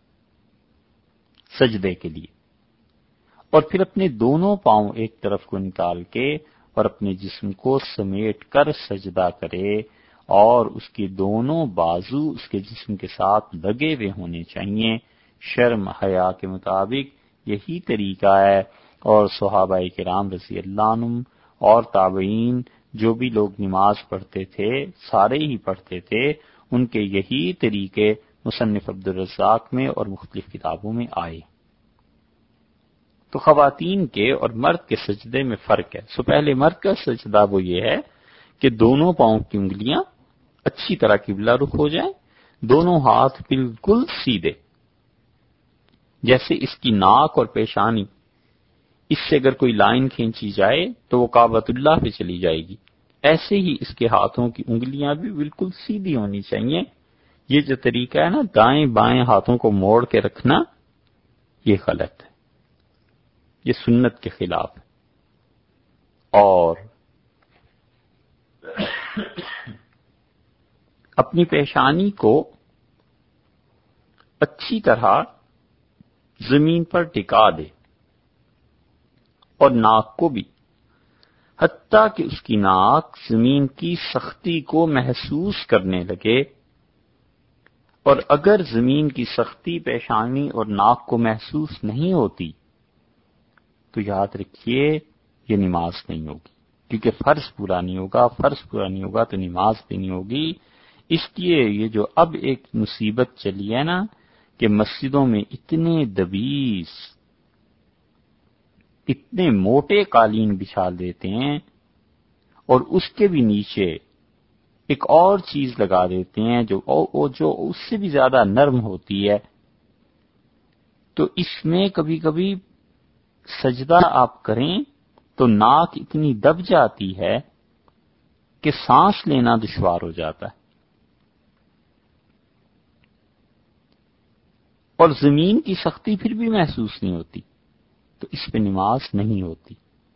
سجدے کے لیے، اور پھر اپنے دونوں پاؤں ایک طرف کو نکال کے اور اپنے جسم کو سمیٹ کر سجدہ کرے، اور اس کے دونوں بازو اس کے جسم کے ساتھ لگے ہوئے ہونے چاہیے۔ شرم حیا کے مطابق یہی طریقہ ہے، اور صحابہ کرام رضی اللہ عنہم اور تابعین جو بھی لوگ نماز پڑھتے تھے سارے ہی پڑھتے تھے، ان کے یہی طریقے مصنف عبدالرزاق میں اور مختلف کتابوں میں آئے۔ تو خواتین کے اور مرد کے سجدے میں فرق ہے۔ سو پہلے مرد کا سجدہ وہ یہ ہے کہ دونوں پاؤں کی انگلیاں اچھی طرح قبلہ رخ ہو جائیں، دونوں ہاتھ بالکل سیدھے، جیسے اس کی ناک اور پیشانی، اس سے اگر کوئی لائن کھینچی جائے تو وہ کعبۃ اللہ پہ چلی جائے گی، ایسے ہی اس کے ہاتھوں کی انگلیاں بھی بالکل سیدھی ہونی چاہیے۔ یہ جو طریقہ ہے نا دائیں بائیں ہاتھوں کو موڑ کے رکھنا، یہ غلط ہے، یہ سنت کے خلاف ہے۔ اور اپنی پیشانی کو اچھی طرح زمین پر ٹکا دے، اور ناک کو بھی، حتیٰ کہ اس کی ناک زمین کی سختی کو محسوس کرنے لگے، اور اگر زمین کی سختی پیشانی اور ناک کو محسوس نہیں ہوتی تو یاد رکھیے یہ نماز نہیں ہوگی، کیونکہ فرض پورا نہیں ہوگا، فرض پورا نہیں ہوگا تو نماز بھی نہیں ہوگی۔ اس لیے یہ جو اب ایک مصیبت چلی ہے نا کہ مسجدوں میں اتنے دبیس، اتنے موٹے قالین بچھا دیتے ہیں، اور اس کے بھی نیچے ایک اور چیز لگا دیتے ہیں جو جو اس سے بھی زیادہ نرم ہوتی ہے، تو اس میں کبھی کبھی سجدہ آپ کریں تو ناک اتنی دب جاتی ہے کہ سانس لینا دشوار ہو جاتا ہے، اور زمین کی سختی پھر بھی محسوس نہیں ہوتی، تو اس پہ نماز نہیں ہوتی۔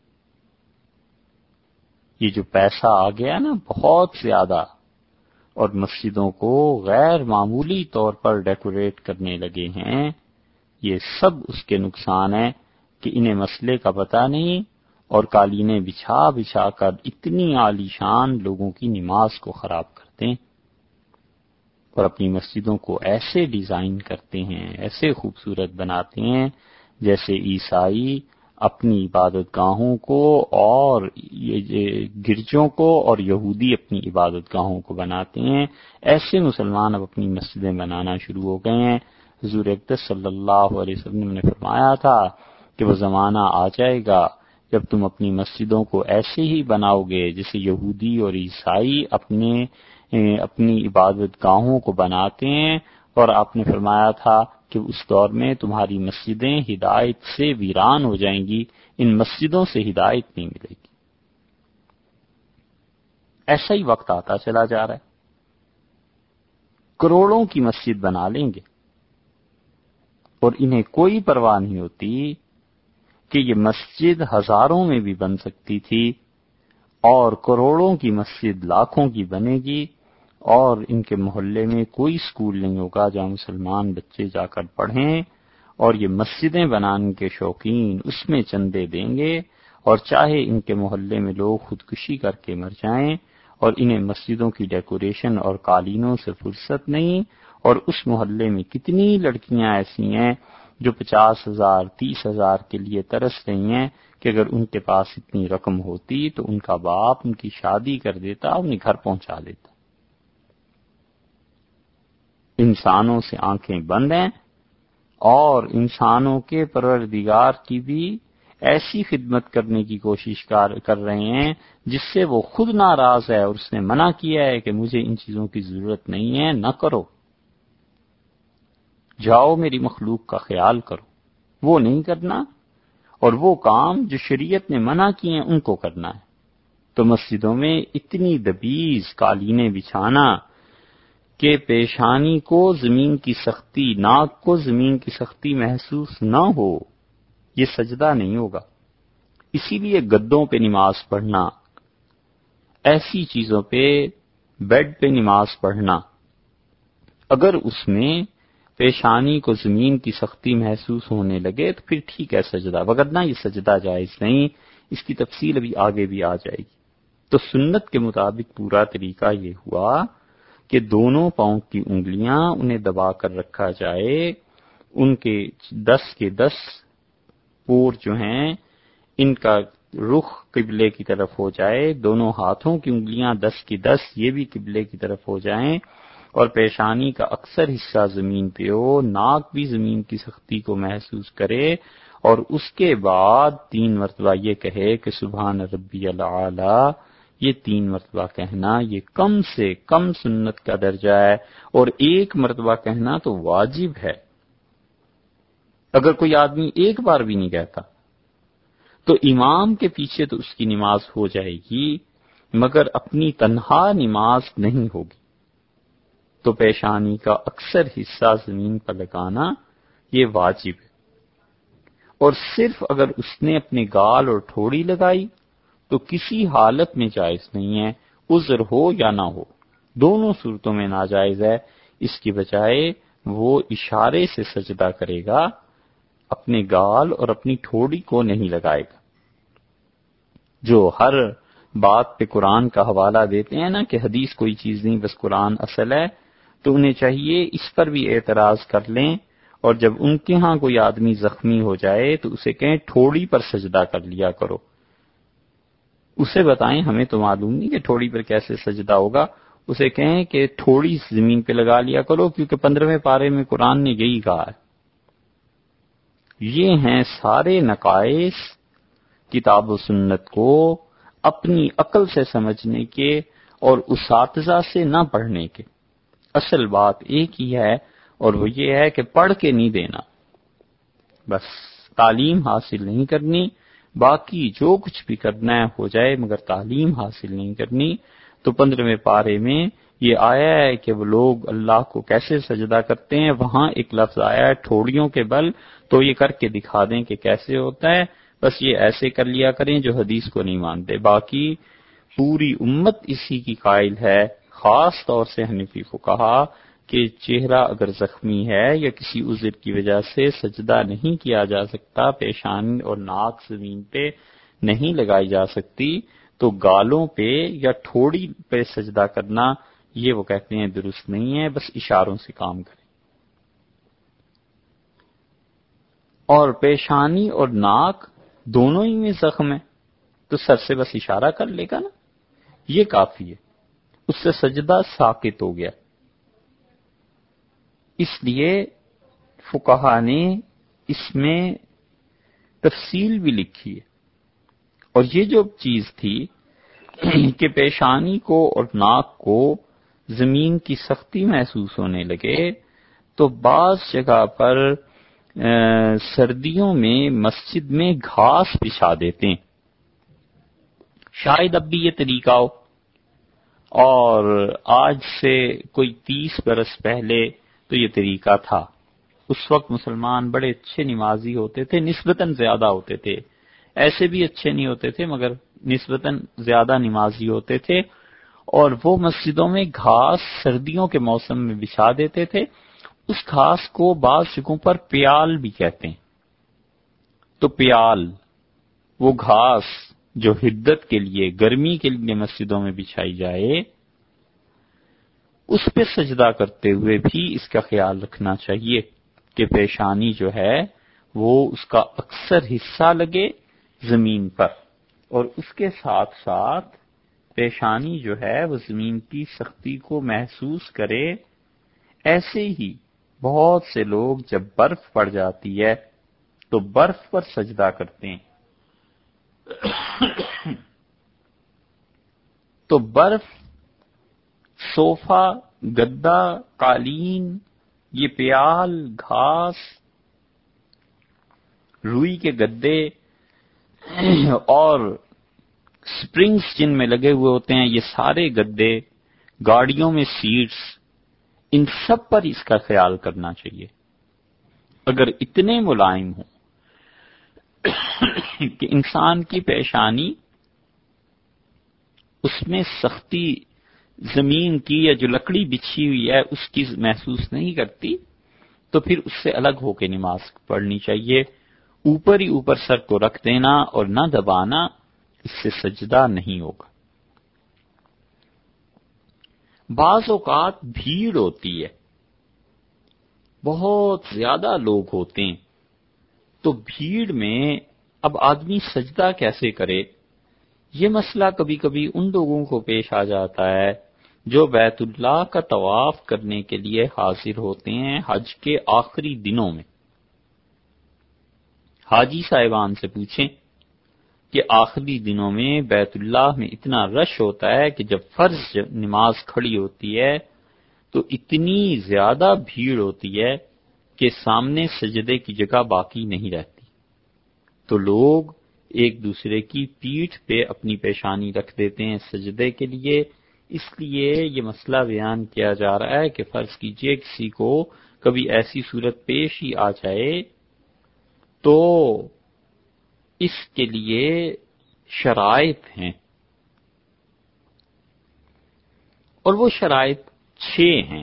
یہ جو پیسہ آ گیا نا بہت زیادہ، اور مسجدوں کو غیر معمولی طور پر ڈیکوریٹ کرنے لگے ہیں، یہ سب اس کے نقصان ہیں کہ انہیں مسئلے کا پتہ نہیں، اور قالینیں بچھا بچھا کر اتنی عالی شان لوگوں کی نماز کو خراب کرتے ہیں، اور اپنی مسجدوں کو ایسے ڈیزائن کرتے ہیں، ایسے خوبصورت بناتے ہیں جیسے عیسائی اپنی عبادت گاہوں کو اور گرجوں کو اور یہودی اپنی عبادت گاہوں کو بناتے ہیں۔ ایسے مسلمان اب اپنی مسجدیں بنانا شروع ہو گئے ہیں۔ حضور اقدس صلی اللہ علیہ وسلم نے فرمایا تھا کہ وہ زمانہ آ جائے گا جب تم اپنی مسجدوں کو ایسے ہی بناؤ گے جیسے یہودی اور عیسائی اپنے اپنی عبادت گاہوں کو بناتے ہیں، اور آپ نے فرمایا تھا کہ اس دور میں تمہاری مسجدیں ہدایت سے ویران ہو جائیں گی، ان مسجدوں سے ہدایت نہیں ملے گی۔ ایسا ہی وقت آتا چلا جا رہا ہے، کروڑوں کی مسجد بنا لیں گے، اور انہیں کوئی پرواہ نہیں ہوتی کہ یہ مسجد ہزاروں میں بھی بن سکتی تھی، اور کروڑوں کی مسجد لاکھوں کی بنے گی، اور ان کے محلے میں کوئی سکول نہیں ہوگا جہاں مسلمان بچے جا کر پڑھیں، اور یہ مسجدیں بنانے کے شوقین اس میں چندے دیں گے، اور چاہے ان کے محلے میں لوگ خودکشی کر کے مر جائیں، اور انہیں مسجدوں کی ڈیکوریشن اور قالینوں سے فرصت نہیں، اور اس محلے میں کتنی لڑکیاں ایسی ہیں جو پچاس ہزار تیس ہزار کے لیے ترس رہی ہیں کہ اگر ان کے پاس اتنی رقم ہوتی تو ان کا باپ ان کی شادی کر دیتا، انہیں گھر پہنچا دیتا۔ انسانوں سے آنکھیں بند ہیں، اور انسانوں کے پروردگار کی بھی ایسی خدمت کرنے کی کوشش کر رہے ہیں جس سے وہ خود ناراض ہے، اور اس نے منع کیا ہے کہ مجھے ان چیزوں کی ضرورت نہیں ہے، نہ کرو۔ جاؤ میری مخلوق کا خیال کرو، وہ نہیں کرنا، اور وہ کام جو شریعت نے منع کیے ہیں ان کو کرنا ہے۔ تو مسجدوں میں اتنی دبیز قالینیں بچھانا کہ پیشانی کو زمین کی سختی، ناک کو زمین کی سختی محسوس نہ ہو، یہ سجدہ نہیں ہوگا۔ اسی لیے گدوں پہ نماز پڑھنا، ایسی چیزوں پہ، بیڈ پہ نماز پڑھنا، اگر اس میں پیشانی کو زمین کی سختی محسوس ہونے لگے تو پھر ٹھیک ہے سجدہ، وگرنہ یہ سجدہ جائز نہیں۔ اس کی تفصیل ابھی آگے بھی آ جائے گی۔ تو سنت کے مطابق پورا طریقہ یہ ہوا کہ دونوں پاؤں کی انگلیاں انہیں دبا کر رکھا جائے، ان کے دس کے دس پور جو ہیں ان کا رخ قبلے کی طرف ہو جائے، دونوں ہاتھوں کی انگلیاں دس کی دس یہ بھی قبلے کی طرف ہو جائیں، اور پیشانی کا اکثر حصہ زمین پہ ہو، ناک بھی زمین کی سختی کو محسوس کرے، اور اس کے بعد تین مرتبہ یہ کہے کہ سبحان ربی العالی۔ یہ تین مرتبہ کہنا یہ کم سے کم سنت کا درجہ ہے، اور ایک مرتبہ کہنا تو واجب ہے۔ اگر کوئی آدمی ایک بار بھی نہیں کہتا تو امام کے پیچھے تو اس کی نماز ہو جائے گی، مگر اپنی تنہا نماز نہیں ہوگی۔ تو پیشانی کا اکثر حصہ زمین پر لگانا یہ واجب ہے، اور صرف اگر اس نے اپنے گال اور ٹھوڑی لگائی تو کسی حالت میں جائز نہیں ہے، عذر ہو یا نہ ہو، دونوں صورتوں میں ناجائز ہے۔ اس کی بجائے وہ اشارے سے سجدہ کرے گا، اپنے گال اور اپنی ٹھوڑی کو نہیں لگائے گا۔ جو ہر بات پہ قرآن کا حوالہ دیتے ہیں نا کہ حدیث کوئی چیز نہیں بس قرآن اصل ہے، تو انہیں چاہیے اس پر بھی اعتراض کر لیں، اور جب ان کے ہاں کوئی آدمی زخمی ہو جائے تو اسے کہیں ٹھوڑی پر سجدہ کر لیا کرو، اسے بتائیں ہمیں تو معلوم نہیں کہ ٹھوڑی پر کیسے سجدہ ہوگا، اسے کہیں کہ تھوڑی زمین پہ لگا لیا کرو، کیونکہ پندرہویں پارے میں قرآن نے یہی کہا ہے۔ یہ ہیں سارے نقائص کتاب و سنت کو اپنی عقل سے سمجھنے کے اور اساتذہ سے نہ پڑھنے کے۔ اصل بات ایک ہی ہے، اور وہ یہ ہے کہ پڑھ کے نہیں دینا، بس تعلیم حاصل نہیں کرنی، باقی جو کچھ بھی کرنا ہے ہو جائے مگر تعلیم حاصل نہیں کرنی۔ تو پندرہویں پارے میں یہ آیا ہے کہ وہ لوگ اللہ کو کیسے سجدہ کرتے ہیں، وہاں ایک لفظ آیا ہے ٹھوڑیوں کے بل، تو یہ کر کے دکھا دیں کہ کیسے ہوتا ہے، بس یہ ایسے کر لیا کریں جو حدیث کو نہیں مانتے۔ باقی پوری امت اسی کی قائل ہے، خاص طور سے حنفی فقہا، کہ چہرہ اگر زخمی ہے یا کسی عذر کی وجہ سے سجدہ نہیں کیا جا سکتا، پیشانی اور ناک زمین پہ نہیں لگائی جا سکتی، تو گالوں پہ یا ٹھوڑی پہ سجدہ کرنا یہ وہ کہتے ہیں درست نہیں ہے، بس اشاروں سے کام کریں۔ اور پیشانی اور ناک دونوں ہی میں زخم ہے تو سر سے بس اشارہ کر لے گا نا، یہ کافی ہے، اس سے سجدہ ساقط ہو گیا۔ اس لیے فقہا نے اس میں تفصیل بھی لکھی ہے، اور یہ جو چیز تھی کہ پیشانی کو اور ناک کو زمین کی سختی محسوس ہونے لگے، تو بعض جگہ پر سردیوں میں مسجد میں گھاس بچھا دیتے ہیں، شاید اب بھی یہ طریقہ ہو، اور آج سے کوئی تیس برس پہلے تو یہ طریقہ تھا۔ اس وقت مسلمان بڑے اچھے نمازی ہوتے تھے، نسبتاً زیادہ ہوتے تھے، ایسے بھی اچھے نہیں ہوتے تھے مگر نسبتاً زیادہ نمازی ہوتے تھے، اور وہ مسجدوں میں گھاس سردیوں کے موسم میں بچھا دیتے تھے۔ اس گھاس کو بعض جگہوں پر پیال بھی کہتے ہیں۔ تو پیال، وہ گھاس جو حدت کے لیے، گرمی کے لیے مسجدوں میں بچھائی جائے، اس پہ سجدہ کرتے ہوئے بھی اس کا خیال رکھنا چاہیے کہ پیشانی جو ہے وہ اس کا اکثر حصہ لگے زمین پر، اور اس کے ساتھ ساتھ پیشانی جو ہے وہ زمین کی سختی کو محسوس کرے۔ ایسے ہی بہت سے لوگ جب برف پڑ جاتی ہے تو برف پر سجدہ کرتے ہیں، تو برف صوفہ، گدا، قالین یہ پیال، گھاس، روئی کے گدے اور سپرنگز جن میں لگے ہوئے ہوتے ہیں، یہ سارے گدے، گاڑیوں میں سیٹس، ان سب پر اس کا خیال کرنا چاہیے۔ اگر اتنے ملائم ہوں کہ انسان کی پیشانی اس میں سختی زمین کی یا جو لکڑی بچھی ہوئی ہے اس کی محسوس نہیں کرتی، تو پھر اس سے الگ ہو کے نماز پڑھنی چاہیے۔ اوپر ہی اوپر سر کو رکھ دینا اور نہ دبانا، اس سے سجدہ نہیں ہوگا۔ بعض اوقات بھیڑ ہوتی ہے، بہت زیادہ لوگ ہوتے ہیں، تو بھیڑ میں اب آدمی سجدہ کیسے کرے؟ یہ مسئلہ کبھی کبھی ان لوگوں کو پیش آ جاتا ہے جو بیت اللہ کا طواف کرنے کے لیے حاضر ہوتے ہیں حج کے آخری دنوں میں۔ حاجی صاحبان سے پوچھیں کہ آخری دنوں میں بیت اللہ میں اتنا رش ہوتا ہے کہ جب فرض نماز کھڑی ہوتی ہے تو اتنی زیادہ بھیڑ ہوتی ہے کہ سامنے سجدے کی جگہ باقی نہیں رہتی، تو لوگ ایک دوسرے کی پیٹھ پہ اپنی پیشانی رکھ دیتے ہیں سجدے کے لیے۔ اس لیے یہ مسئلہ بیان کیا جا رہا ہے کہ فرض کیجئے کسی کو کبھی ایسی صورت پیش ہی آ جائے تو اس کے لیے شرائط ہیں، اور وہ شرائط چھ ہیں۔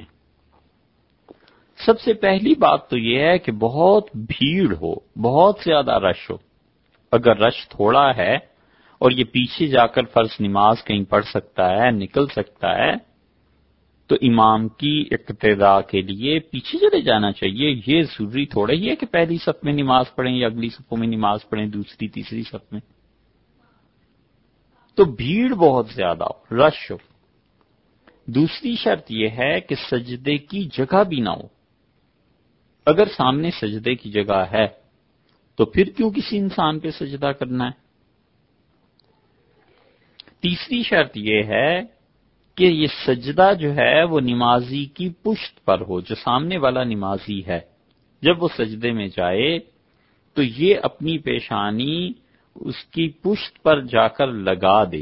سب سے پہلی بات تو یہ ہے کہ بہت بھیڑ ہو، بہت زیادہ رش ہو۔ اگر رش تھوڑا ہے اور یہ پیچھے جا کر فرض نماز کہیں پڑھ سکتا ہے، نکل سکتا ہے، تو امام کی اقتداء کے لیے پیچھے چلے جانا چاہیے۔ یہ ضروری تھوڑا ہی ہے کہ پہلی صف میں نماز پڑھیں یا اگلی صفوں میں نماز پڑھیں، دوسری تیسری صف میں۔ تو بھیڑ بہت زیادہ ہو، رش ہو۔ دوسری شرط یہ ہے کہ سجدے کی جگہ بھی نہ ہو۔ اگر سامنے سجدے کی جگہ ہے تو پھر کیوں کسی انسان پہ سجدہ کرنا ہے؟ تیسری شرط یہ ہے کہ یہ سجدہ جو ہے وہ نمازی کی پشت پر ہو، جو سامنے والا نمازی ہے جب وہ سجدے میں جائے تو یہ اپنی پیشانی اس کی پشت پر جا کر لگا دے۔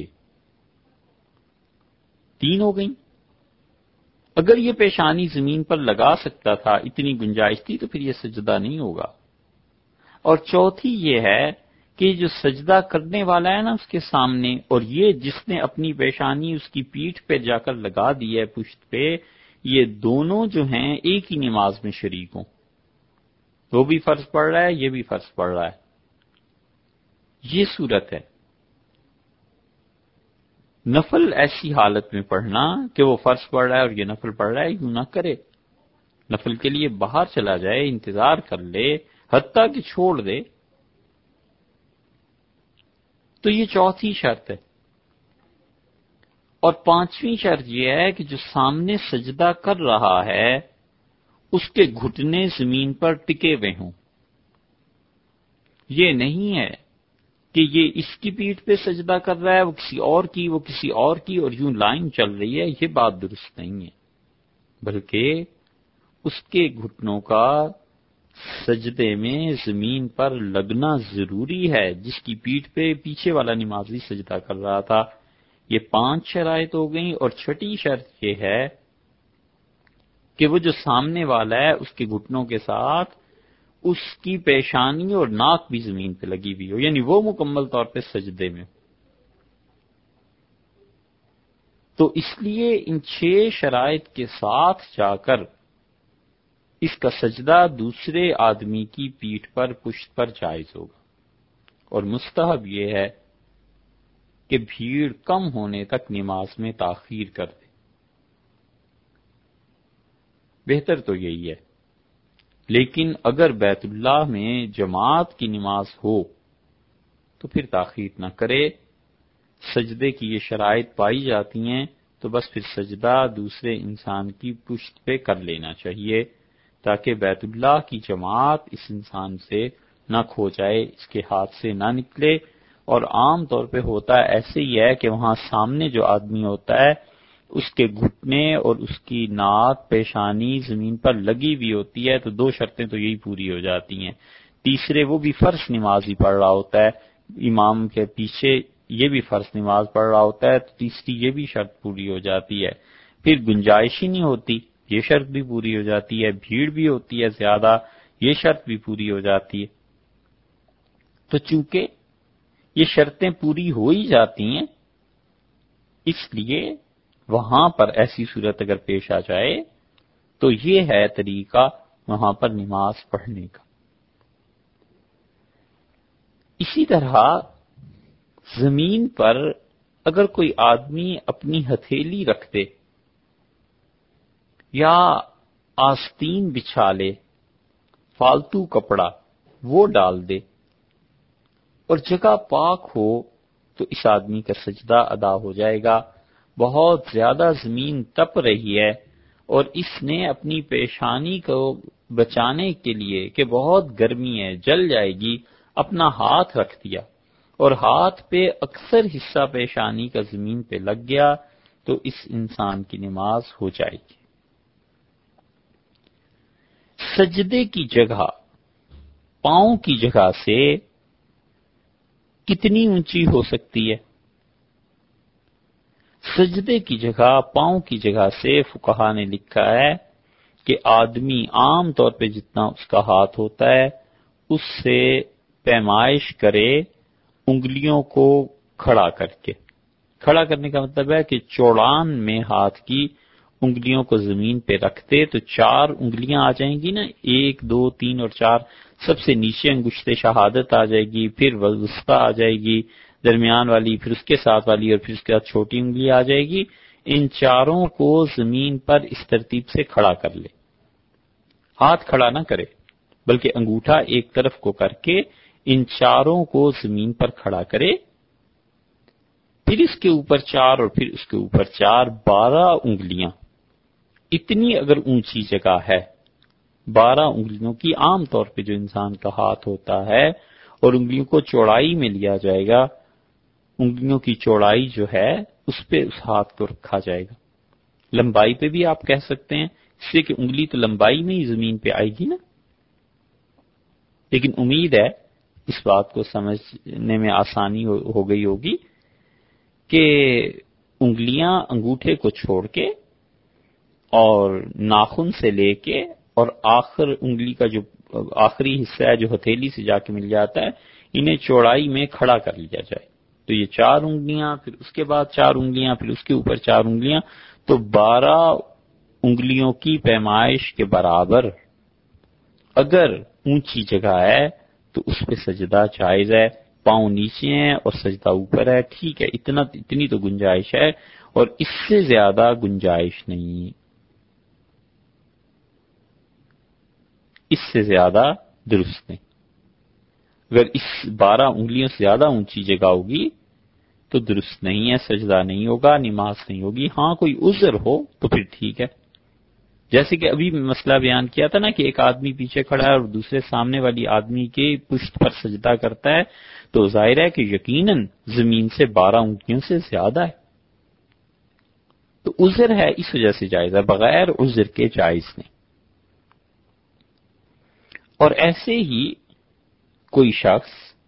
تین ہو گئیں۔ اگر یہ پیشانی زمین پر لگا سکتا تھا، اتنی گنجائش تھی، تو پھر یہ سجدہ نہیں ہوگا۔ اور چوتھی یہ ہے کہ جو سجدہ کرنے والا ہے نا اس کے سامنے، اور یہ جس نے اپنی پیشانی اس کی پیٹھ پہ جا کر لگا دی ہے پشت پہ، یہ دونوں جو ہیں ایک ہی نماز میں شریک ہوں۔ وہ بھی فرض پڑھ رہا ہے، یہ بھی فرض پڑھ رہا ہے۔ یہ صورت ہے۔ نفل ایسی حالت میں پڑھنا کہ وہ فرض پڑھ رہا ہے اور یہ نفل پڑھ رہا ہے، یوں نہ کرے۔ نفل کے لیے باہر چلا جائے، انتظار کر لے، حتیٰ کہ چھوڑ دے۔ تو یہ چوتھی شرط ہے۔ اور پانچویں شرط یہ ہے کہ جو سامنے سجدہ کر رہا ہے اس کے گھٹنے زمین پر ٹکے ہوئے ہوں۔ یہ نہیں ہے کہ یہ اس کی پیٹھ پہ سجدہ کر رہا ہے، وہ کسی اور کی، وہ کسی اور کی، اور یوں لائن چل رہی ہے۔ یہ بات درست نہیں ہے، بلکہ اس کے گھٹنوں کا سجدے میں زمین پر لگنا ضروری ہے، جس کی پیٹھ پہ پیچھے والا نمازی سجدہ کر رہا تھا۔ یہ پانچ شرائط ہو گئیں، اور چھٹی شرط یہ ہے کہ وہ جو سامنے والا ہے اس کے گھٹنوں کے ساتھ اس کی پیشانی اور ناک بھی زمین پہ لگی ہوئی ہو، یعنی وہ مکمل طور پہ سجدے میں ہو۔ تو اس لیے ان چھ شرائط کے ساتھ جا کر اس کا سجدہ دوسرے آدمی کی پیٹھ پر پشت پر جائز ہوگا، اور مستحب یہ ہے کہ بھیڑ کم ہونے تک نماز میں تاخیر کر دے۔ بہتر تو یہی ہے، لیکن اگر بیت اللہ میں جماعت کی نماز ہو تو پھر تاخیر نہ کرے۔ سجدے کی یہ شرائط پائی جاتی ہیں تو بس پھر سجدہ دوسرے انسان کی پشت پہ کر لینا چاہیے، تاکہ بیت اللہ کی جماعت اس انسان سے نہ کھو جائے، اس کے ہاتھ سے نہ نکلے۔ اور عام طور پہ ہوتا ایسے ہی ہے کہ وہاں سامنے جو آدمی ہوتا ہے اس کے گھٹنے اور اس کی ناک پیشانی زمین پر لگی بھی ہوتی ہے تو دو شرطیں تو یہی پوری ہو جاتی ہیں. تیسرے وہ بھی فرض نماز ہی پڑھ رہا ہوتا ہے، امام کے پیچھے یہ بھی فرض نماز پڑھ رہا ہوتا ہے تو تیسری یہ بھی شرط پوری ہو جاتی ہے. پھر گنجائش ہی نہیں ہوتی، یہ شرط بھی پوری ہو جاتی ہے. بھیڑ بھی ہوتی ہے زیادہ، یہ شرط بھی پوری ہو جاتی ہے. تو چونکہ یہ شرطیں پوری ہو ہی جاتی ہیں، اس لیے وہاں پر ایسی صورت اگر پیش آ جائے تو یہ ہے طریقہ وہاں پر نماز پڑھنے کا. اسی طرح زمین پر اگر کوئی آدمی اپنی ہتھیلی رکھ دے یا آستین بچھا لے، فالتو کپڑا وہ ڈال دے اور جگہ پاک ہو تو اس آدمی کا سجدہ ادا ہو جائے گا. بہت زیادہ زمین تپ رہی ہے اور اس نے اپنی پیشانی کو بچانے کے لیے کہ بہت گرمی ہے جل جائے گی اپنا ہاتھ رکھ دیا اور ہاتھ پہ اکثر حصہ پیشانی کا زمین پہ لگ گیا تو اس انسان کی نماز ہو جائے گی. سجدے کی جگہ پاؤں کی جگہ سے کتنی اونچی ہو سکتی ہے؟ سجدے کی جگہ پاؤں کی جگہ سے فقہا نے لکھا ہے کہ آدمی عام طور پہ جتنا اس کا ہاتھ ہوتا ہے اس سے پیمائش کرے انگلیوں کو کھڑا کر کے. کھڑا کرنے کا مطلب ہے کہ چوڑان میں ہاتھ کی انگلیوں کو زمین پہ رکھتے تو چار انگلیاں آ جائیں گی نا، ایک دو تین اور چار. سب سے نیچے انگشت شہادت آ جائے گی، پھر وسطیٰ آ جائے گی، درمیان والی، پھر اس کے ساتھ والی اور پھر اس کے ساتھ چھوٹی انگلی آ جائے گی. ان چاروں کو زمین پر اس ترتیب سے کھڑا کر لے. ہاتھ کھڑا نہ کرے بلکہ انگوٹھا ایک طرف کو کر کے ان چاروں کو زمین پر کھڑا کرے، پھر اس کے اوپر چار اور پھر اس کے اوپر چار، بارہ انگلیاں. اتنی اگر اونچی جگہ ہے، بارہ انگلیوں کی عام طور پہ جو انسان کا ہاتھ ہوتا ہے اور انگلیوں کو چوڑائی میں لیا جائے گا، انگلیوں کی چوڑائی جو ہے اس پہ اس ہاتھ کو رکھا جائے گا. لمبائی پہ بھی آپ کہہ سکتے ہیں، اس لیے کہ انگلی تو لمبائی میں ہی زمین پہ آئے گی نا. لیکن امید ہے اس بات کو سمجھنے میں آسانی ہو گئی ہوگی کہ انگلیاں انگوٹھے کو چھوڑ کے اور ناخن سے لے کے اور آخر انگلی کا جو آخری حصہ ہے جو ہتھیلی سے جا کے مل جاتا ہے، انہیں چوڑائی میں کھڑا کر لیا جائے. تو یہ چار انگلیاں، پھر اس کے بعد چار انگلیاں، پھر اس کے اوپر چار انگلیاں، تو بارہ انگلیوں کی پیمائش کے برابر اگر اونچی جگہ ہے تو اس پہ سجدہ جائز ہے. پاؤں نیچے ہیں اور سجدہ اوپر ہے، ٹھیک ہے، اتنا اتنی تو گنجائش ہے اور اس سے زیادہ گنجائش نہیں، اس سے زیادہ درست نہیں. اگر اس بارہ انگلیوں سے زیادہ اونچی جگہ ہوگی تو درست نہیں ہے، سجدہ نہیں ہوگا، نماز نہیں ہوگی. ہاں کوئی عذر ہو تو پھر ٹھیک ہے. جیسے کہ ابھی مسئلہ بیان کیا تھا نا کہ ایک آدمی پیچھے کھڑا ہے اور دوسرے سامنے والی آدمی کے پشت پر سجدہ کرتا ہے تو ظاہر ہے کہ یقیناً زمین سے بارہ انگلیوں سے زیادہ ہے، تو عذر ہے اس وجہ سے جائز ہے، بغیر عذر کے جائز نہیں. اور ایسے ہی کوئی شخص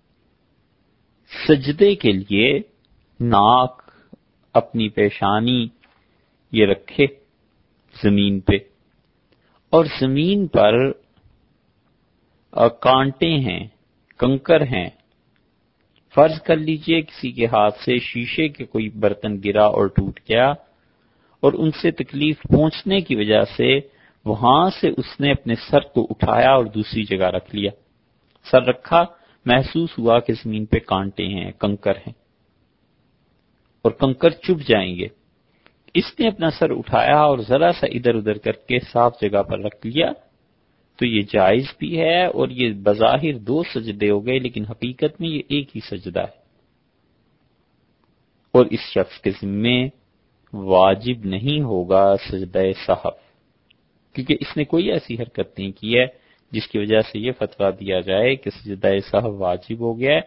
سجدے کے لیے ناک، اپنی پیشانی یہ رکھے زمین پہ اور زمین پر کانٹے ہیں، کنکر ہیں. فرض کر لیجئے کسی کے ہاتھ سے شیشے کے کوئی برتن گرا اور ٹوٹ گیا اور ان سے تکلیف پہنچنے کی وجہ سے وہاں سے اس نے اپنے سر کو اٹھایا اور دوسری جگہ رکھ لیا. سر رکھا، محسوس ہوا کہ زمین پہ کانٹے ہیں، کنکر ہیں اور کنکر چبھ جائیں گے. اس نے اپنا سر اٹھایا اور ذرا سا ادھر ادھر کر کے صاف جگہ پر رکھ لیا تو یہ جائز بھی ہے اور یہ بظاہر دو سجدے ہو گئے لیکن حقیقت میں یہ ایک ہی سجدہ ہے. اور اس شخص کے ذمے واجب نہیں ہوگا سجدہ سہو، کیونکہ اس نے کوئی ایسی حرکت نہیں کی ہے جس کی وجہ سے یہ فتویٰ دیا جائے کہ سجدہ سہو واجب ہو گیا ہے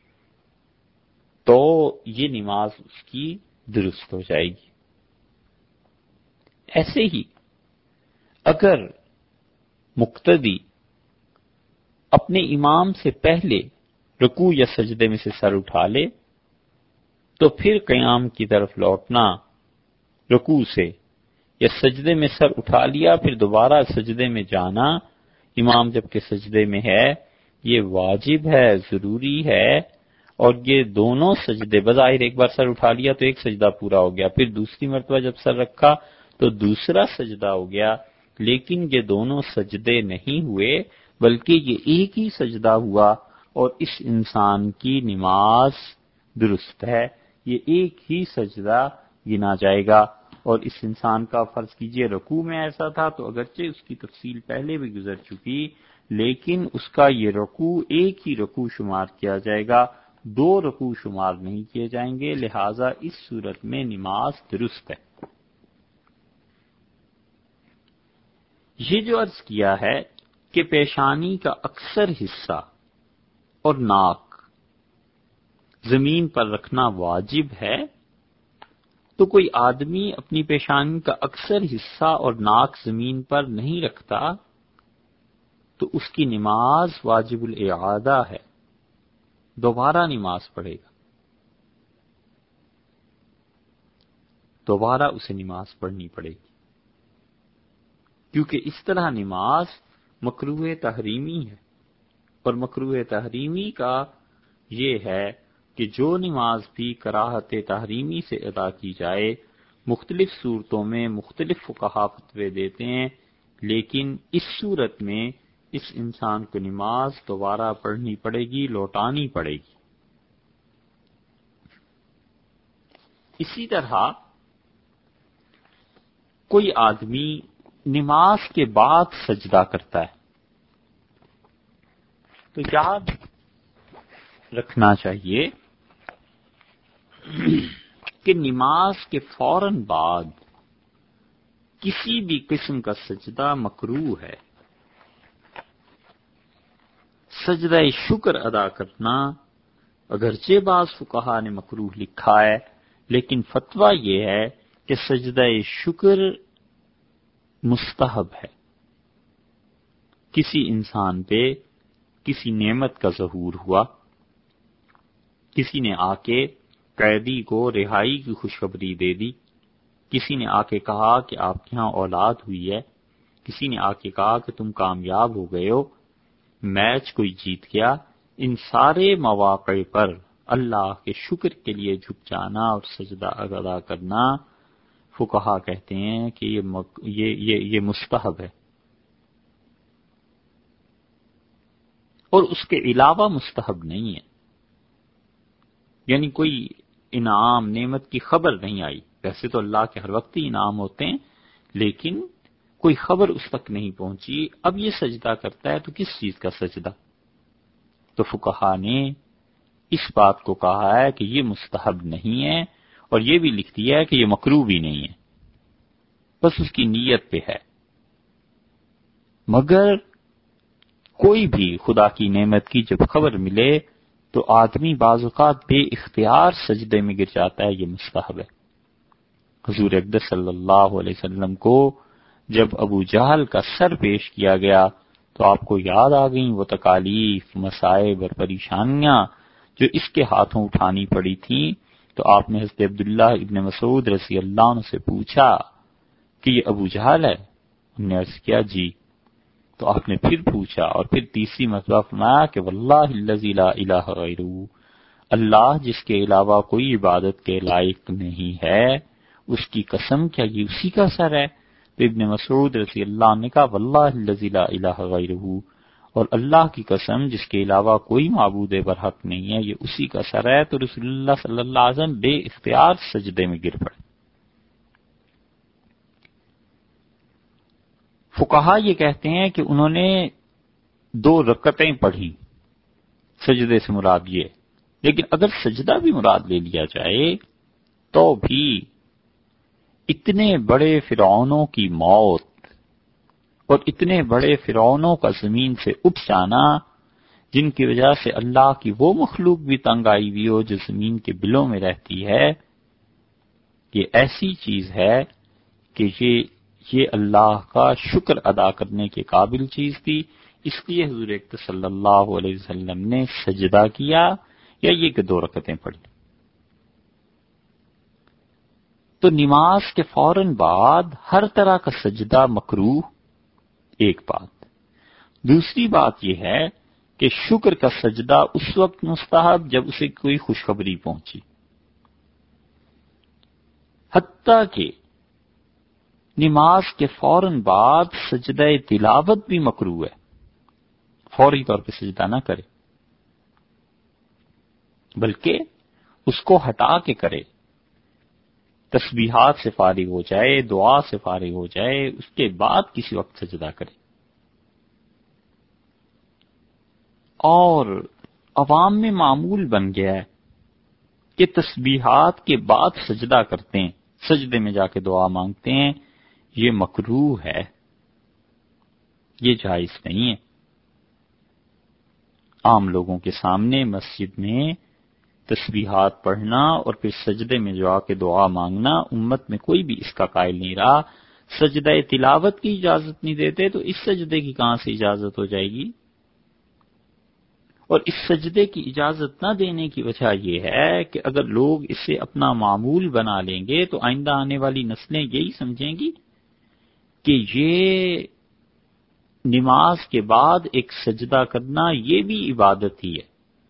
تو یہ نماز اس کی درست ہو جائے گی. ایسے ہی اگر مقتدی اپنے امام سے پہلے رکوع یا سجدے میں سے سر اٹھا لے تو پھر قیام کی طرف لوٹنا رکوع سے، یا سجدے میں سر اٹھا لیا پھر دوبارہ سجدے میں جانا امام جبکہ سجدے میں ہے، یہ واجب ہے، ضروری ہے، اور یہ دونوں سجدے بظاہر ایک بار سر اٹھا لیا تو ایک سجدہ پورا ہو گیا، پھر دوسری مرتبہ جب سر رکھا تو دوسرا سجدہ ہو گیا، لیکن یہ دونوں سجدے نہیں ہوئے بلکہ یہ ایک ہی سجدہ ہوا اور اس انسان کی نماز درست ہے، یہ ایک ہی سجدہ گنا جائے گا۔ اور اس انسان کا فرض کیجئے رکوع میں ایسا تھا تو اگرچہ اس کی تفصیل پہلے بھی گزر چکی لیکن اس کا یہ رکوع ایک ہی رکوع شمار کیا جائے گا، دو رکوع شمار نہیں کیے جائیں گے، لہذا اس صورت میں نماز درست ہے۔ یہ جو عرض کیا ہے کہ پیشانی کا اکثر حصہ اور ناک زمین پر رکھنا واجب ہے، تو کوئی آدمی اپنی پیشانی کا اکثر حصہ اور ناک زمین پر نہیں رکھتا تو اس کی نماز واجب الاعادہ ہے، دوبارہ نماز پڑھے گا، دوبارہ اسے نماز پڑھنی پڑے گی، کیونکہ اس طرح نماز مکروہ تحریمی ہے، اور مکروہ تحریمی کا یہ ہے کہ جو نماز بھی کراہت تحریمی سے ادا کی جائے مختلف صورتوں میں مختلف فقہا فتوے دیتے ہیں، لیکن اس صورت میں اس انسان کو نماز دوبارہ پڑھنی پڑے گی، لوٹانی پڑے گی۔ اسی طرح کوئی آدمی نماز کے بعد سجدہ کرتا ہے تو یاد رکھنا چاہیے کہ نماز کے فوراً بعد کسی بھی قسم کا سجدہ مکروہ ہے۔ سجدہ شکر ادا کرنا اگرچہ بعض فقہا نے مکروہ لکھا ہے لیکن فتویٰ یہ ہے کہ سجدہ شکر مستحب ہے۔ کسی انسان پہ کسی نعمت کا ظہور ہوا، کسی نے آ کے قیدی کو رہائی کی خوشخبری دے دی، کسی نے آ کے کہا کہ آپ کے ہاں اولاد ہوئی ہے، کسی نے آ کے کہا کہ تم کامیاب ہو گئے ہو، میچ کوئی جیت گیا، ان سارے مواقع پر اللہ کے شکر کے لیے جھک جانا اور سجدہ ادا کرنا فقہا کہتے ہیں کہ یہ مک... یہ, یہ, یہ مستحب ہے، اور اس کے علاوہ مستحب نہیں ہے، یعنی کوئی انعام نعمت کی خبر نہیں آئی، ویسے تو اللہ کے ہر وقت ہی انعام ہوتے ہیں لیکن کوئی خبر اس تک نہیں پہنچی، اب یہ سجدہ کرتا ہے تو کس چیز کا سجدہ؟ تو فقہا نے اس بات کو کہا ہے کہ یہ مستحب نہیں ہے، اور یہ بھی لکھ دیا ہے کہ یہ مکروہ بھی نہیں ہے، بس اس کی نیت پہ ہے۔ مگر کوئی بھی خدا کی نعمت کی جب خبر ملے تو آدمی بعض اوقات بے اختیار سجدے میں گر جاتا ہے، یہ مستحب ہے۔ حضور اقدس صلی اللہ علیہ وسلم کو جب ابو جہل کا سر پیش کیا گیا تو آپ کو یاد آ گئیں وہ تکالیف، مصائب اور پریشانیاں جو اس کے ہاتھوں اٹھانی پڑی تھیں، تو آپ نے حضرت عبداللہ ابن مسعود رضی اللہ عنہ سے پوچھا کہ یہ ابو جہل ہے؟ انہوں نے عرض کیا جی۔ تو آپ نے پھر پوچھا اور پھر تیسری مرتبہ فرمایا کہ واللہ الذی لا الہ غیرہ، اللہ جس کے علاوہ کوئی عبادت کے لائق نہیں ہے، اس کی قسم کیا یہ اسی کا سر ہے؟ تو ابن مسعود رضی اللہ عنہ نے کہا واللہ الذی لا الہ غیرہ، اور اللہ کی قسم جس کے علاوہ کوئی معبود برحق نہیں ہے یہ اسی کا سر ہے۔ تو رسول اللہ صلی اللہ علیہ وسلم بے اختیار سجدے میں گر پڑے۔ فقہا یہ کہتے ہیں کہ انہوں نے دو رکعتیں پڑھی، سجدے سے مراد یہ، لیکن اگر سجدہ بھی مراد لے لیا جائے تو بھی اتنے بڑے فرعونوں کی موت اور اتنے بڑے فرعونوں کا زمین سے اٹھ جانا جن کی وجہ سے اللہ کی وہ مخلوق بھی تنگ آئی ہوئی ہو جو زمین کے بلوں میں رہتی ہے، یہ ایسی چیز ہے کہ یہ یہ اللہ کا شکر ادا کرنے کے قابل چیز تھی، اس لیے حضور اکرم صلی اللہ علیہ وسلم نے سجدہ کیا، یا یہ کہ دو رکعتیں پڑھی۔ تو نماز کے فوراً بعد ہر طرح کا سجدہ مکروہ، ایک بات۔ دوسری بات یہ ہے کہ شکر کا سجدہ اس وقت مستحب جب اسے کوئی خوشخبری پہنچی، حتیٰ کہ نماز کے فوراً بعد سجدہ تلاوت بھی مکروہ ہے، فوری طور پہ سجدہ نہ کرے، بلکہ اس کو ہٹا کے کرے، تسبیحات سے فارغ ہو جائے، دعا سے فارغ ہو جائے، اس کے بعد کسی وقت سجدہ کرے۔ اور عوام میں معمول بن گیا ہے کہ تسبیحات کے بعد سجدہ کرتے ہیں، سجدے میں جا کے دعا مانگتے ہیں، یہ مکروہ ہے، یہ جائز نہیں ہے۔ عام لوگوں کے سامنے مسجد میں تسبیحات پڑھنا اور پھر سجدے میں جو آ کے دعا مانگنا، امت میں کوئی بھی اس کا قائل نہیں رہا۔ سجدہ تلاوت کی اجازت نہیں دیتے تو اس سجدے کی کہاں سے اجازت ہو جائے گی؟ اور اس سجدے کی اجازت نہ دینے کی وجہ یہ ہے کہ اگر لوگ اسے اپنا معمول بنا لیں گے تو آئندہ آنے والی نسلیں یہی سمجھیں گی کہ یہ نماز کے بعد ایک سجدہ کرنا یہ بھی عبادت ہی ہے،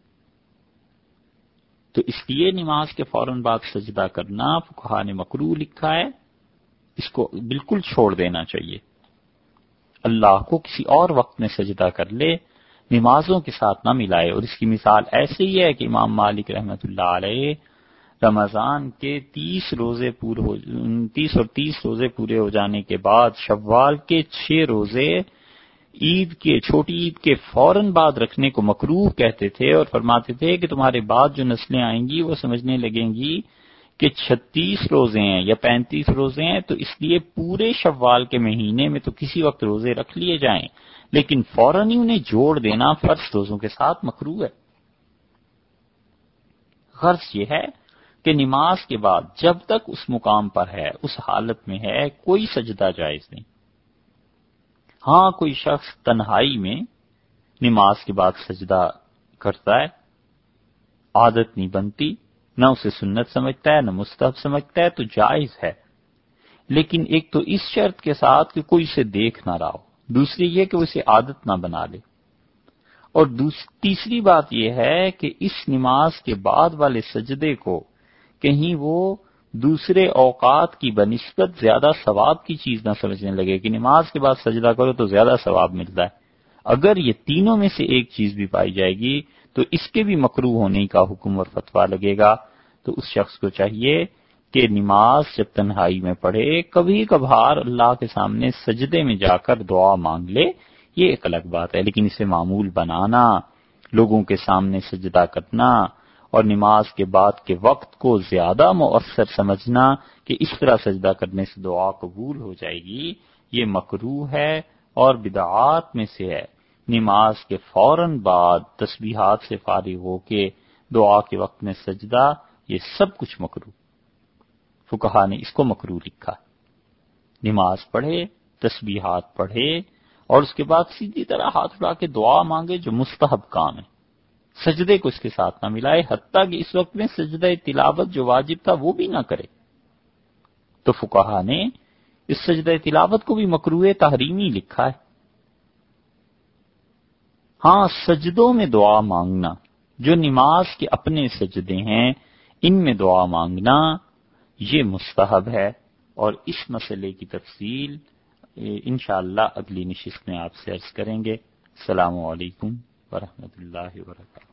تو اس لیے نماز کے فوراً بعد سجدہ کرنا فقہاء نے مکروہ لکھا ہے، اس کو بالکل چھوڑ دینا چاہیے۔ اللہ کو کسی اور وقت میں سجدہ کر لے، نمازوں کے ساتھ نہ ملائے۔ اور اس کی مثال ایسے ہی ہے کہ امام مالک رحمۃ اللہ علیہ رمضان کے تیس روزے پورے ہو تیس اور تیس روزے پورے ہو جانے کے بعد شوال کے چھ روزے عید کے چھوٹی عید کے فوراً بعد رکھنے کو مکروہ کہتے تھے، اور فرماتے تھے کہ تمہارے بعد جو نسلیں آئیں گی وہ سمجھنے لگیں گی کہ چھتیس روزے ہیں یا پینتیس روزے ہیں، تو اس لیے پورے شوال کے مہینے میں تو کسی وقت روزے رکھ لیے جائیں، لیکن فوراً ہی انہیں جوڑ دینا فرض روزوں کے ساتھ مکروہ ہے۔ غرض یہ ہے کہ نماز کے بعد جب تک اس مقام پر ہے، اس حالت میں ہے، کوئی سجدہ جائز نہیں۔ ہاں کوئی شخص تنہائی میں نماز کے بعد سجدہ کرتا ہے، عادت نہیں بنتی، نہ اسے سنت سمجھتا ہے نہ مستحب سمجھتا ہے، تو جائز ہے، لیکن ایک تو اس شرط کے ساتھ کہ کوئی اسے دیکھ نہ رہا ہو، دوسری یہ کہ وہ اسے عادت نہ بنا لے، اور تیسری بات یہ ہے کہ اس نماز کے بعد والے سجدے کو کہیں وہ دوسرے اوقات کی بنسبت زیادہ ثواب کی چیز نہ سمجھنے لگے کہ نماز کے بعد سجدہ کرو تو زیادہ ثواب ملتا ہے۔ اگر یہ تینوں میں سے ایک چیز بھی پائی جائے گی تو اس کے بھی مکروہ ہونے کا حکم اور فتویٰ لگے گا، تو اس شخص کو چاہیے کہ نماز جب تنہائی میں پڑھے، کبھی کبھار اللہ کے سامنے سجدے میں جا کر دعا مانگ لے، یہ ایک الگ بات ہے، لیکن اسے معمول بنانا، لوگوں کے سامنے سجدہ کرنا اور نماز کے بعد کے وقت کو زیادہ مؤثر سمجھنا کہ اس طرح سجدہ کرنے سے دعا قبول ہو جائے گی، یہ مکروہ ہے اور بدعات میں سے ہے۔ نماز کے فوراً بعد تسبیحات سے فارغ ہو کے دعا کے وقت میں سجدہ، یہ سب کچھ مکروہ، فقہا نے اس کو مکروہ لکھا۔ نماز پڑھے، تسبیحات پڑھے اور اس کے بعد سیدھی طرح ہاتھ اٹھا کے دعا مانگے جو مستحب کام ہے، سجدے کو اس کے ساتھ نہ ملائے، حتیٰ کہ اس وقت میں سجدہ تلاوت جو واجب تھا وہ بھی نہ کرے، تو فقہا نے اس سجدہ تلاوت کو بھی مکروہ تحریمی لکھا ہے۔ ہاں سجدوں میں دعا مانگنا، جو نماز کے اپنے سجدے ہیں ان میں دعا مانگنا یہ مستحب ہے، اور اس مسئلے کی تفصیل انشاءاللہ اگلی نشست میں آپ سے عرض کریں گے۔ السلام علیکم ورحمۃ اللہ وبرکاتہ۔